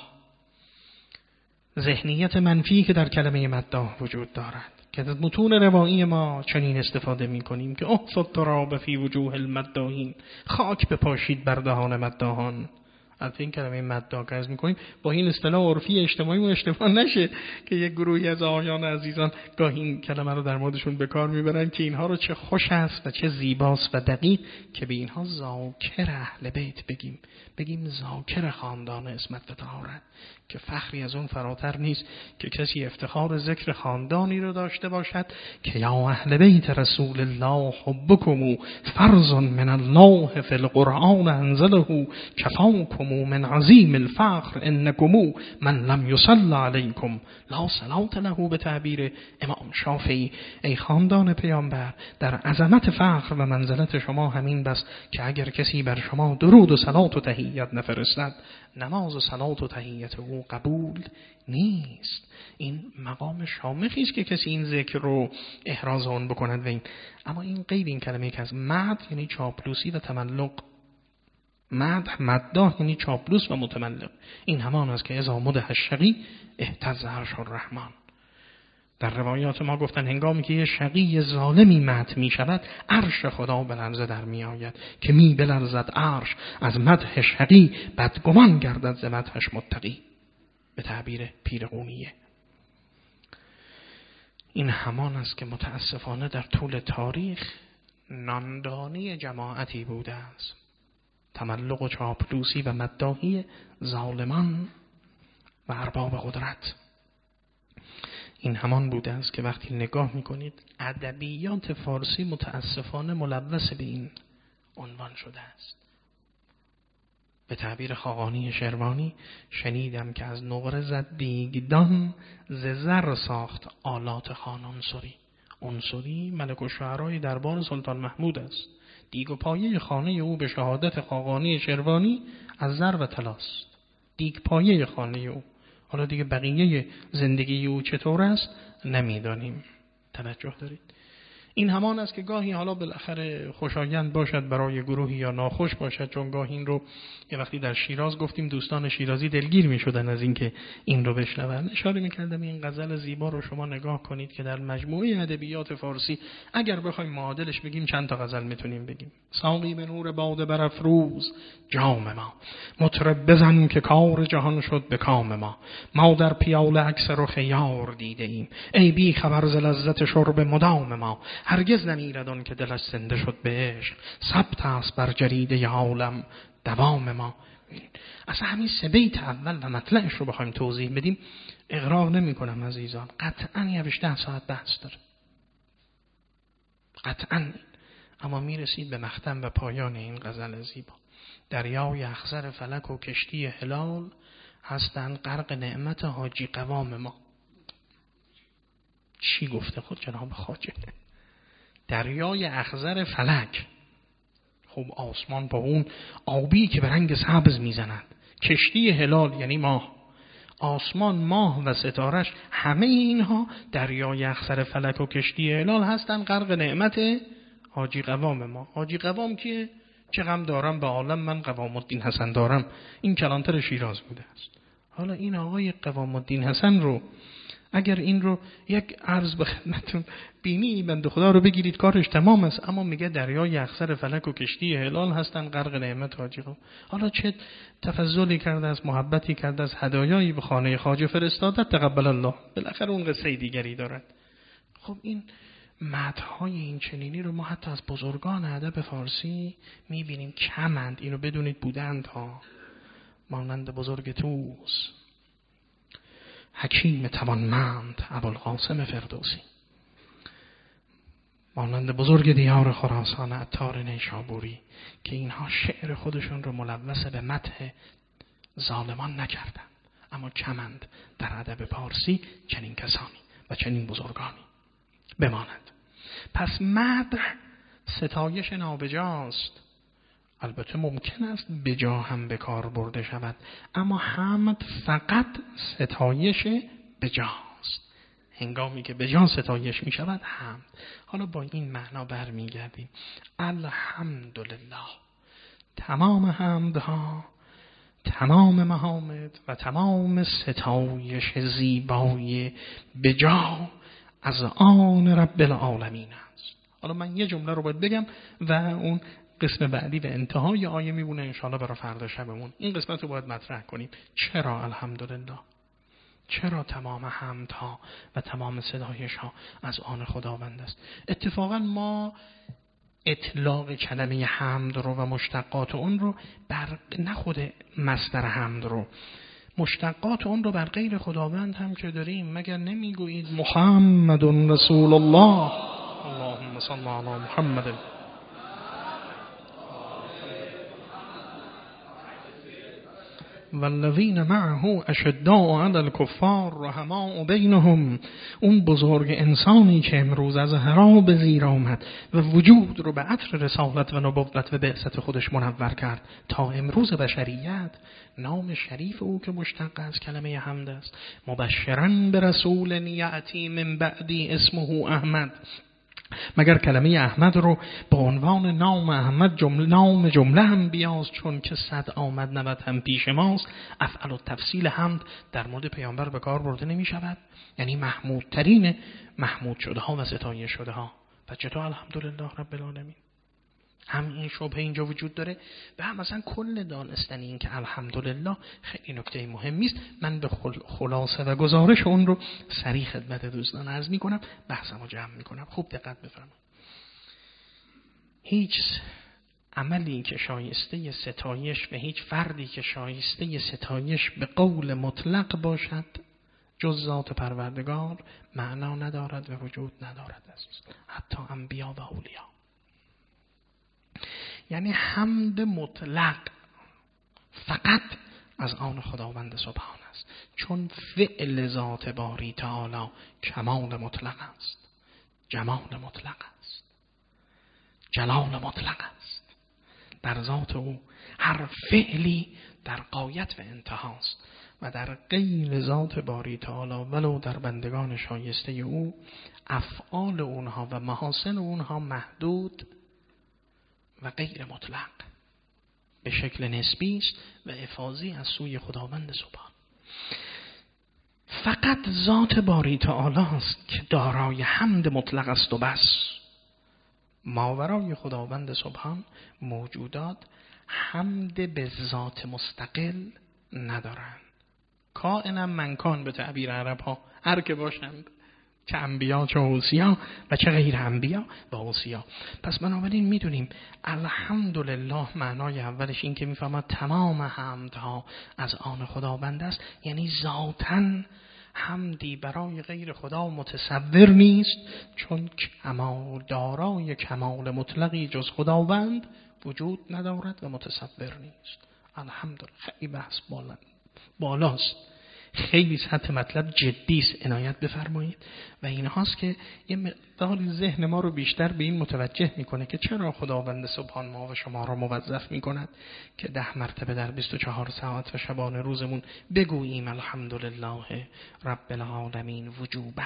ذهنیت منفی که در کلمه مداح وجود دارد، که در متون روایی ما چنین استفاده میکنیم که احفظ تراب فی وجوه المداحین، خاک بپاشید بر دهان مداحان. البته این کلمه مداح که از میکنیم با این اصطلاح عرفی اجتماعی و اشتباه نشه که یک گروهی از آقایان عزیزان گاهی این کلمه رو در موردشون به کار میبرن که اینها رو چه خوش است و چه زیباست و دقیق که به اینها ذاکر اهل بیت بگیم، بگیم ذاکر خاندان عصمت و طهارت، که فخری از اون فراتر نیست که کسی افتخار ذکر خاندانی رو داشته باشد که یا اهل بیت رسول الله حبکم فرض من الله فی القرآن انزله کفاکم من عظیم الفخر انکم من لم یصل علیکم لا صلات له، به تعبیر امام شافعی. ای خاندان پیامبر، در عظمت فخر و منزلت شما همین بس که اگر کسی بر شما درود و صلات و تحیت نفرستد، نماز و صلات و تحیت او قبول نیست. این مقام شامخی است که کسی این ذکر رو احراز آن بکند. و این اما این غیر این کلمه که از مدح یعنی چاپلوسی و تملق، مدح مداح یعنی چاپلوس و متملق. این همان است که اذا مدح الشقی اهتز عرش الرحمن. در روایات ما گفتن هنگامی که یه شقی ظالمی مدح می شود، عرش خدا به لرزه در می آید که می بلرزد عرش از مدح شقی، بدگمان گردد ز مدحش متقی. به تعبیر پیرقونیه. این همان است که متاسفانه در طول تاریخ ناندانی جماعتی بوده است، تملق و چاپلوسی و مداحی ظالمان و ارباب قدرت. این همان بوده است که وقتی نگاه میکنید ادبیات فارسی متاسفانه ملوث به این عنوان شده است. به تعبیر خاقانی شروانی شنیدم که از نقره زد دیگدان، ز زر ساخت آلات خان عنصری. عنصری ملک الشعرای دربار سلطان محمود است. دیگ و پایه خانه او به شهادت خاقانی شروانی از زر و طلاست. دیگ پایه خانه او. حالا دیگه بقیه زندگی او چطور است نمیدانیم. توجه دارید؟ این همان است که گاهی حالا بالاخره خوشایند باشد برای گروهی یا ناخوش باشد، چون گاهی این رو یه وقتی در شیراز گفتیم دوستان شیرازی دلگیر می شدن از اینکه این رو بشنون. اشاره می کردم این غزل زیبا رو شما نگاه کنید که در مجموعه ادبیات فارسی اگر بخوایم معادلش بگیم چند تا غزل میتونیم بگیم. ساقی به نور باده برافروز جام ما، مطرب بزن که کار جهان شد به کام ما. ما در پیاله عکس رخ یار دیده ایم، ای بی خبر ز لذت شرب مدام ما. هرگز نمیرد آن که دلش زنده شد به عشق، ثبت است بر جریده عالم دوام ما. اصلا همین سه بیت اول و مطلعش رو بخوایم توضیح بدیم، اغراق نمی کنم عزیزان، قطعا یه ده ساعت بحث داره قطعا. اما میرسید به مختم و پایان این غزل زیبا. دریای اخضر فلک و کشتی هلال هستند غرق نعمت حاجی قوام ما. چی گفته خود جناب خواجه؟ دریای اخضر فلک، خب آسمان با اون آبی که به رنگ سبز میزند، کشتی هلال یعنی ماه، آسمان، ماه و ستارش، همه اینها دریای اخضر فلک و کشتی هلال هستن غرق نعمت حاجی قوام ما. حاجی قوام که چه غم دارم به عالم من قوام الدین حسن دارم، این کلانتر شیراز بوده است. حالا این آقای قوام الدین حسن رو اگر این رو یک عرض به خدمتون بینی بنده خدا رو بگیرید کارش تمام است. اما میگه دریای اخضر فلک و کشتی هلال هستن غرق نعمت حاجی قوام. حالا چه تفضلی کرده از محبتی کرده از هدایایی به خانه خواجه فرستاده، تقبل الله، بالاخره اون قصه دیگری دارد. خب این مدح‌های این چنینی رو ما حتی از بزرگان ادب فارسی میبینیم کمند. اینو بدونید بودند ها، مانند بزرگ توس حکیم توانمند ابوالقاسم فردوسی، مانند بزرگ دیار خراسان عطار نیشابوری، که اینها شعر خودشون رو ملوث به مدح ظالمان نکردند، اما کمند در ادب فارسی چنین کسانی و چنین بزرگانی بماند. پس مدح ستایش نابجاست. البته ممکن است بجا هم به کار برده شود، اما حمد فقط ستایش بجاست. هنگامی که بجا ستایش می شود حمد. حالا با این معنا برمیگردیم. الحمدلله، تمام حمدها، تمام محامد و تمام ستایش زیبای بجا از آن رب العالمین است. حالا من یه جمله رو باید بگم و اون قسم بعدی به انتهای آیه میبونه انشاءالله برای فردا شبمون. این قسمت رو باید مطرح کنیم. چرا الحمدلله؟ چرا تمام حمدها و تمام ستایش ها از آن خداوند است؟ اتفاقا ما اطلاق کلمه حمد رو و مشتقات اون رو بر نه خود مصدر حمد رو، مشتقات اون رو بر غیر خداوند هم که داریم. مگر نمیگویید محمد رسول الله، اللهم صل علی محمد. والذین معه اشداء علی الکفار رحماء بینهم. اون بزرگ انسانی که امروز از حرا به زیر آمد و وجود رو به عطر رسالت و نبوت و بعثت خودش منور کرد تا امروز بشریت، نام شریف او که مشتق از کلمه حمد است. مبشرا برسول یأتی من بعدی اسمه احمد. مگر کلمه احمد رو با عنوان نام احمد جمله نام جمله هم بیاز، چون که صد آمد نود هم پیش ماست. افعل و تفصیل حمد در مورد پیامبر به کار برده نمی شود، یعنی محمود ترین محمود شده ها و ستایش شده ها. و چطور الحمدلله رب العالمین؟ هم این شبهه اینجا وجود داره و هم مثلا کل دانستن این که الحمدلله خیلی نکته مهمی است. من به خلاصه و گزارش اون رو سریع خدمت دوستان عرض میکنم، بحثمو جمع میکنم. خوب دقت بفرمایید. هیچ عملی که شایسته ستایش و هیچ فردی که شایسته ستایش به قول مطلق باشد جز ذات پروردگار معنا ندارد و وجود ندارد عزیز. حتی انبیا و اولیا. یعنی حمد مطلق فقط از آن خداوند سبحان است، چون فعل ذات باری تعالی کمال مطلق است، جمال مطلق است، جلال مطلق است. در ذات او هر فعلی در غایت و انتهاست و در غیر ذات باری تعالی ولو در بندگان شایسته او افعال اونها و محاسن اونها محدود و غیر مطلق به شکل نسبی است و افاضی از سوی خداوند سبحان. فقط ذات باری تعالی است که دارای حمد مطلق است و بس. ماورای خداوند سبحان موجودات حمد به ذات مستقل ندارند. کائنم منکان به تعبیر عرب ها، هر که باشند، چه انبیا چه اوصیا و چه غیر انبیا و اوصیا. پس بنابراین میدونیم الحمدلله معنای اولش این که میفهمد تمام حمدها از آن خداوند است، یعنی ذاتاً حمدی برای غیر خدا متصور نیست، چون کمال دارای کمال مطلقی جز خداوند وجود ندارد و متصور نیست. الحمدلله. خیلی بحث بالا بالاست، خیلی سطح مطلب جدی است، عنایت بفرمایید. و این هاست که یه مقداری ذهن ما رو بیشتر به این متوجه میکنه که چرا خداوند سبحان ما و شما رو موظف میکند که ده مرتبه در بیست و چهار ساعت و شبانه روزمون بگوییم الحمدلله رب العالمین وجوباً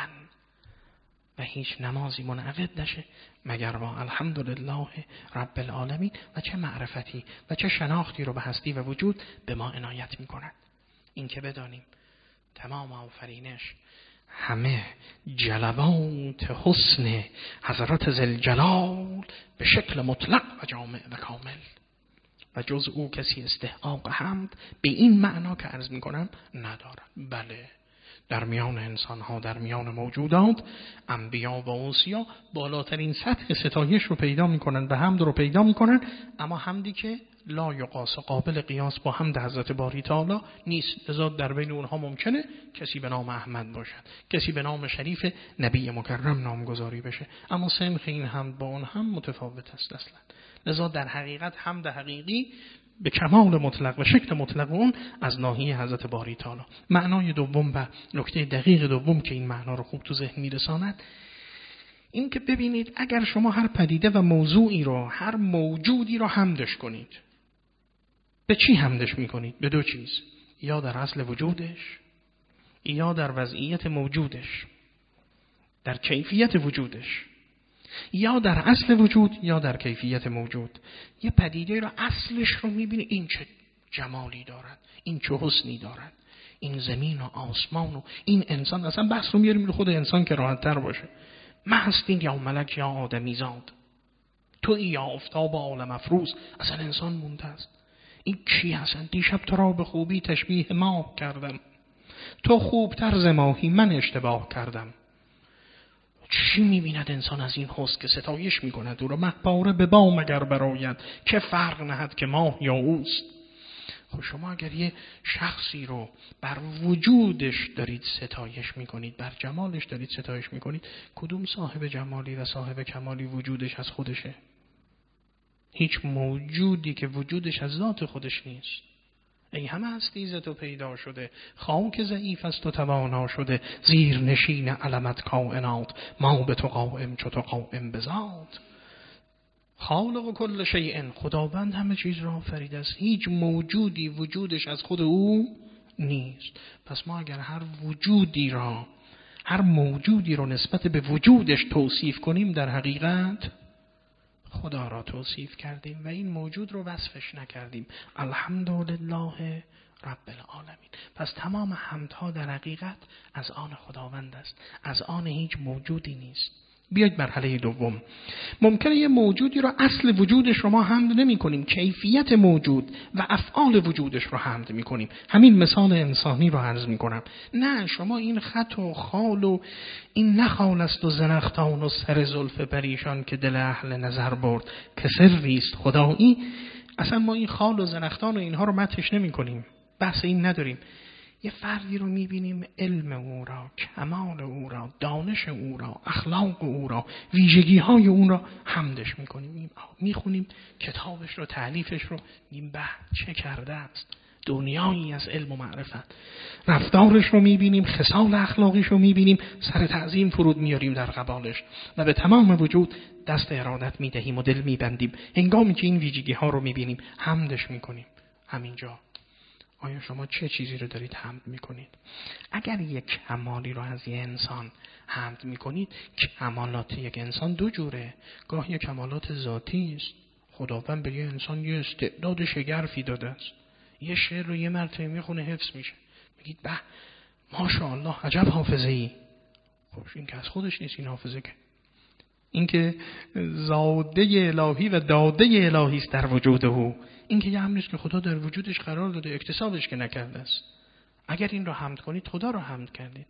و هیچ نمازی منعقد نشه مگر با الحمدلله رب العالمین. و چه معرفتی و چه شناختی رو به هستی و وجود به ما عنایت میکند. این که بدانیم تمام آفرینش همه جلوات حسن حضرت ذوالجلال به شکل مطلق و جامع و کامل و جز او کسی استحقاق حمد به این معنا که عرض میکنم ندارد. بله، در میان انسان ها، در میان موجودات، انبیا و اوصیا بالاترین سطح ستایش رو پیدا میکنن و حمد رو پیدا میکنن، اما حمدی که لا یقاس، قابل قیاس با حمد حضرت باری تعالی نیست. لذا در بین اونها ممکنه کسی به نام احمد باشد، کسی به نام شریف نبی مکرم نامگذاری بشه، اما سنخ این حمد با اون هم متفاوت است اصلا. لذا در حقیقت حمد حقیقی به کمال مطلق و شکل مطلق اون از ناحیه حضرت باری تعالی. معنای دوم و نکته دقیق دوم که این معنا رو خوب تو ذهن میرساند این که ببینید اگر شما هر پدیده و موضوعی رو، هر موجودی رو حمدش کنید، به چی حمدش میکنید؟ به دو چیز، یا در اصل وجودش یا در وضعیت موجودش، در کیفیت وجودش، یا در اصل وجود یا در کیفیت موجود. یه پدیده رو اصلش رو میبینی این چه جمالی دارد، این چه حسنی دارد، این زمین و آسمان و این انسان. اصلا بحث رو میاریم خود انسان که راحت تر باشه. ما هستین یا ملک یا آدمی زاد، تو یا آفتاب عالم افروز. اصلا انسان مونده است. این کی هستن؟ دیشب تو را به خوبی تشبیه ماه کردم، تو خوبتر ز ماهی من اشتباه کردم. چی میبیند انسان از این حسن که ستایش میکند او را؟ مهپاره به بام اگر براید که فرق نهد که ماه یا اوست. خب شما اگر یه شخصی رو بر وجودش دارید ستایش میکنید، بر جمالش دارید ستایش میکنید، کدوم صاحب جمالی و صاحب کمالی وجودش از خودشه؟ هیچ موجودی که وجودش از ذات خودش نیست. ای همه هستی ز تو پیدا شده، خاک ضعیف است و توانا شده، زیر نشین علمت کائنات، ما به تو قائم چو تو قائم به ذات. خالق کل شیء، خداوند همه چیز را آفریده است. هیچ موجودی وجودش از خود او نیست. پس ما اگر هر وجودی را، هر موجودی را نسبت به وجودش توصیف کنیم، در حقیقت خدا را توصیف کردیم و این موجود رو وصفش نکردیم. الحمدلله رب العالمین. پس تمام حمدها در حقیقت از آن خداوند است، از آن هیچ موجودی نیست. بیاید مرحله دوم. ممکنه یه موجودی رو اصل وجودش رو ما حمد نمی کنیم، کیفیت موجود و افعال وجودش رو حمد می کنیم. همین مثال انسانی رو عرض می کنم. نه، شما این خط و خال و این نخال است و زنختان و سر زلف پریشان که دل اهل نظر برد که سریست خدایی. اصلا ما این خال و زنختان و اینها رو مدحش نمی کنیم، بحث این نداریم. یه فردی رو میبینیم علم او را، کمال او را، دانش او را، اخلاق او را، ویژگی های اون را حمدش میکنیم، میخونیم کتابش رو، تألیفش رو، میگیم به چه کرده است، دنیایی از علم و معرفت. رفتارش رو میبینیم، خصال اخلاقیش رو میبینیم، سر تعظیم فرود میاریم در قبالش و به تمام وجود دست ارادت میدهیم و دل میبندیم. هنگامی که این ویژگی ها رو میبینیم حمدش میکنیم. همینجا آیا شما چه چیزی رو دارید حمد میکنید؟ اگر یک کمالی رو از یک انسان حمد میکنید، کمالات یک انسان دو جوره. گاهی کمالات ذاتی است، خداوند به یک انسان یه استعداد شگرفی داده است، یه شعر رو یه مرتبه میخونه حفظ میشه، میگید به ماشاءالله عجب حافظه ای. خب این که از خودش نیست، این حافظه که این که زاده الهی و داده الهی است در وجود او. این که یه امریست که خدا در وجودش قرار داده، اکتسابش که نکرده است. اگر این رو حمد کنید خدا رو حمد کردید.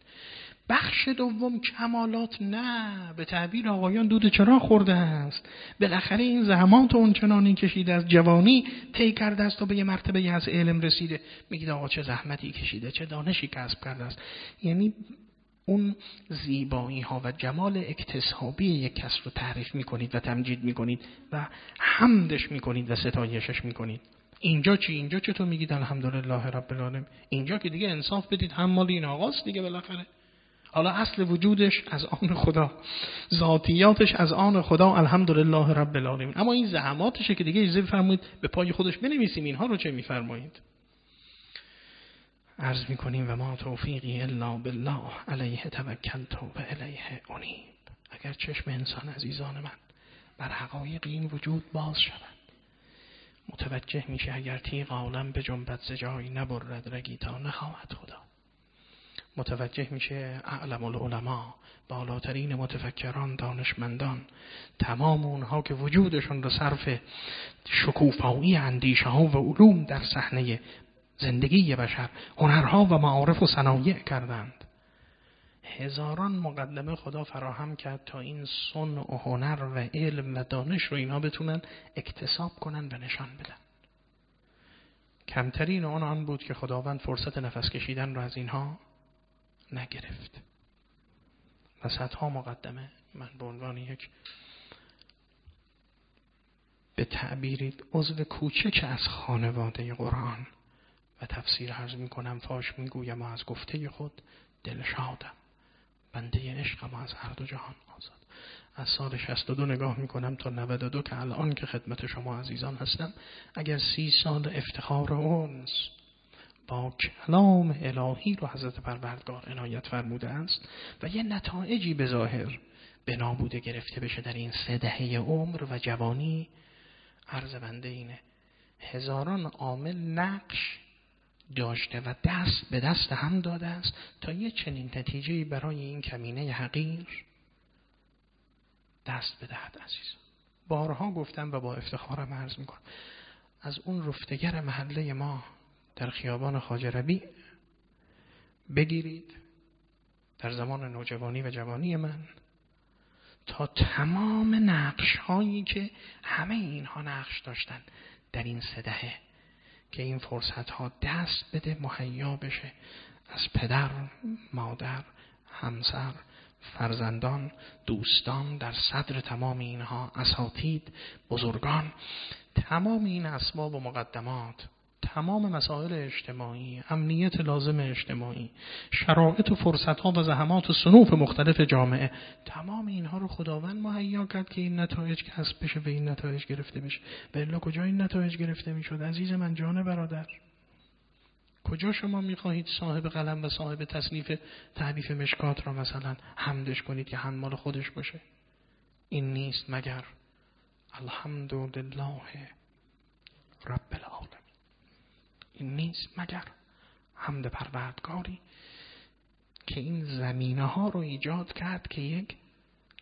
بخش دوم کمالات، نه، به تعبیر آقایان دود چرا خورده است. بالاخره این زحمات اون چنانی کشیده از جوانی طی کرده است و به یه مرتبه از علم رسیده. میگید آقا چه زحمتی کشیده، چه دانشی کسب کرده است. یعنی اون زیبایی ها و جمال اکتسابی یک کس رو تعریف میکنید و تمجید میکنید و حمدش میکنید و ستایشش میکنید. اینجا چی؟ اینجا چطور میگید الحمدلله رب العالمین؟ اینجا که دیگه انصاف بدید، هم مال این آقاست دیگه بالاخره. حالا اصل وجودش از آن خدا، ذاتیاتش از آن خدا، الحمدلله رب العالمین. اما این زحماتشه که دیگه اجازه بفرمایید به پای خودش بنویسیم. اینها رو چه میفرمایید؟ عرض میکنیم و ما توفیقی الا بالله علیه توکلت و الیه انیب. اگر چشم انسان عزیزان من بر حقایق این وجود باز شود، متوجه میشه اگر تیغ عالم به جنبت ز جای نبرد رگی تا نخواهد خدا. متوجه میشه اعلم العلماء، بالاترین متفکران، دانشمندان، تمام اونها که وجودشون رو صرف شکوفایی اندیشه ها و علوم در صحنه زندگی بشر، هنرها و معارف و صنایع کردند. هزاران مقدمه خدا فراهم کرد تا این صنع و هنر و علم و دانش رو اینها بتونن اکتساب کنن و نشان بدن. کمترین آن آن بود که خداوند فرصت نفس کشیدن رو از اینها نگرفت. و صدها مقدمه. من به عنوان یک به تعبیری عضو کوچک از خانواده قرآن و تفسیر عرض می کنم، فاش می گویم و از گفته خود دلشادم، بنده عشقم و از هر دو جهان آزاد. از سال شصت و دو نگاه می کنم تا نود و دو که الان که خدمت شما عزیزان هستم، اگر سی سال افتخار و انس با کلام الهی رو حضرت پروردگار عنایت فرموده است و یه نتایجی به ظاهر به نابوده گرفته بشه در این سه دهه عمر و جوانی، عرض بنده اینه هزاران عامل نقش داشته و دست به دست هم داده است تا یه چنین نتیجه‌ای برای این کمینه حقیر دست بدهد. عزیز، بارها گفتم و با افتخارم عرض میکنم، از اون رفتگر محله ما در خیابان خواجه ربیع بگیرید در زمان نوجوانی و جوانی من تا تمام نقش هایی که همه اینها نقش داشتن در این سه دهه که این فرصت ها دست بده مهیا بشه، از پدر، مادر، همسر، فرزندان، دوستان، در صدر تمام اینها اساتید، بزرگان، تمام این اسباب و مقدمات، تمام مسائل اجتماعی، امنیت لازم اجتماعی، شرایط و فرصت‌ها و زحمات و صنوف مختلف جامعه، تمام اینها رو خداوند مهیا کرد که این نتایج کسب بشه و این نتایج گرفته بشه. بله کجا این نتایج گرفته میشد عزیز من، جان برادر؟ کجا شما میخواهید صاحب قلم و صاحب تصنیف تعریف مشکات را مثلا حمدش کنید که هم مال خودش باشه؟ این نیست مگر الحمدلله رب العالمین. این نیست مگر حمد پروردگاری که این زمینه ها رو ایجاد کرد که یک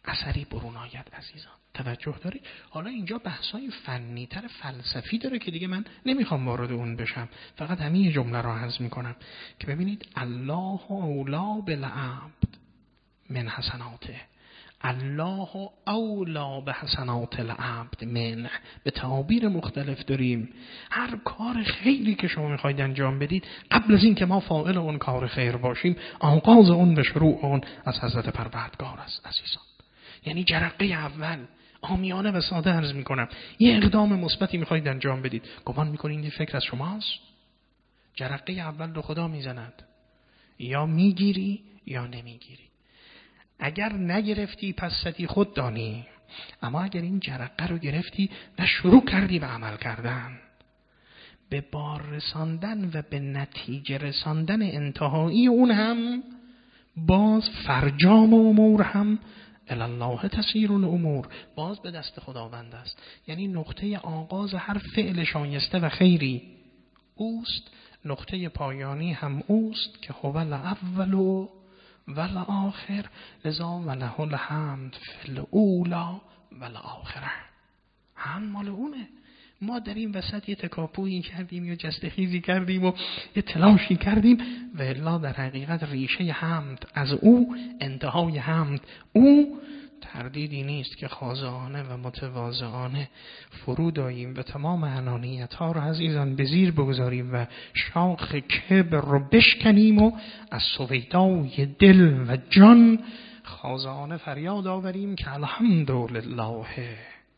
اثری برون آید. عزیزان توجه دارید؟ حالا اینجا بحثای فنی تر فلسفی داره که دیگه من نمیخوام وارد اون بشم، فقط همین جمله رو عرض میکنم که ببینید الله اولا بالعبد من حسناته، الله اولا به حسنات العبد من. به تعابیر مختلف داریم. هر کار خیری که شما میخواید انجام بدید، قبل از این که ما فاعل اون کار خیر باشیم، آغاز اون و شروع اون از حضرت پروردگار است. عزیزان یعنی جرقه اول، عامیانه و ساده عرض میکنم، یه اقدام مثبتی میخواید انجام بدید، گمان میکنید این فکر از شماست؟ جرقه اول رو خدا میزند، یا میگیری یا نمیگیری. اگر نگرفتی پس ستی خود دانی، اما اگر این جرقه رو گرفتی و شروع کردی به عمل کردن، به بار رساندن و به نتیجه رساندن انتهایی اون هم، باز فرجام امور هم الله تسیر الامور، باز به دست خداوند است. یعنی نقطه آغاز هر فعل شایسته و خیری اوست، نقطه پایانی هم اوست که هو الاول و الاخر، لذا وله الحمد فی الاولی و الاخره. هم مال اونه. ما در این وسط یه تکاپویی کردیم یا جستخیزی کردیم و یه تلاشی کردیم، و الا در حقیقت ریشه حمد از او، انتهای حمد او. تردیدی نیست که خاضعانه و متواضعانه فرود آییم و تمام انانیت ها رو عزیزان به زیر بگذاریم و شاخ کبر رو بشکنیم و از سویدای دل و جان خاضعانه فریاد آوریم که الحمدلله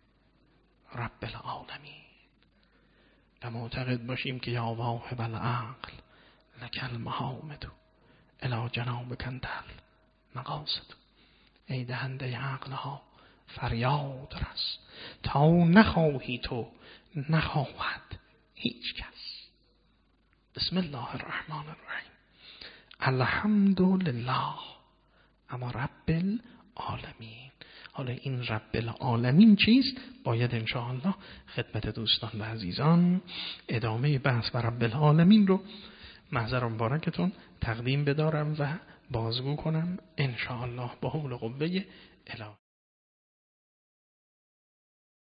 رب العالمین، و معتقد باشیم که یا واهب العقل لک المحامد الی جنابک انت المقاصد. ای دهنده عقل ها فریاد رس، تا نخواهی تو نخواهد هیچ کس. بسم الله الرحمن الرحیم. الحمدلله، اما رب العالمین. حالا این رب العالمین چیست؟ باید انشاءالله خدمت دوستان و عزیزان ادامه بحث و رب العالمین رو محضر مبارکتون تقدیم بدارم و بازگو کنم انشاءالله با حول و قوه الهی.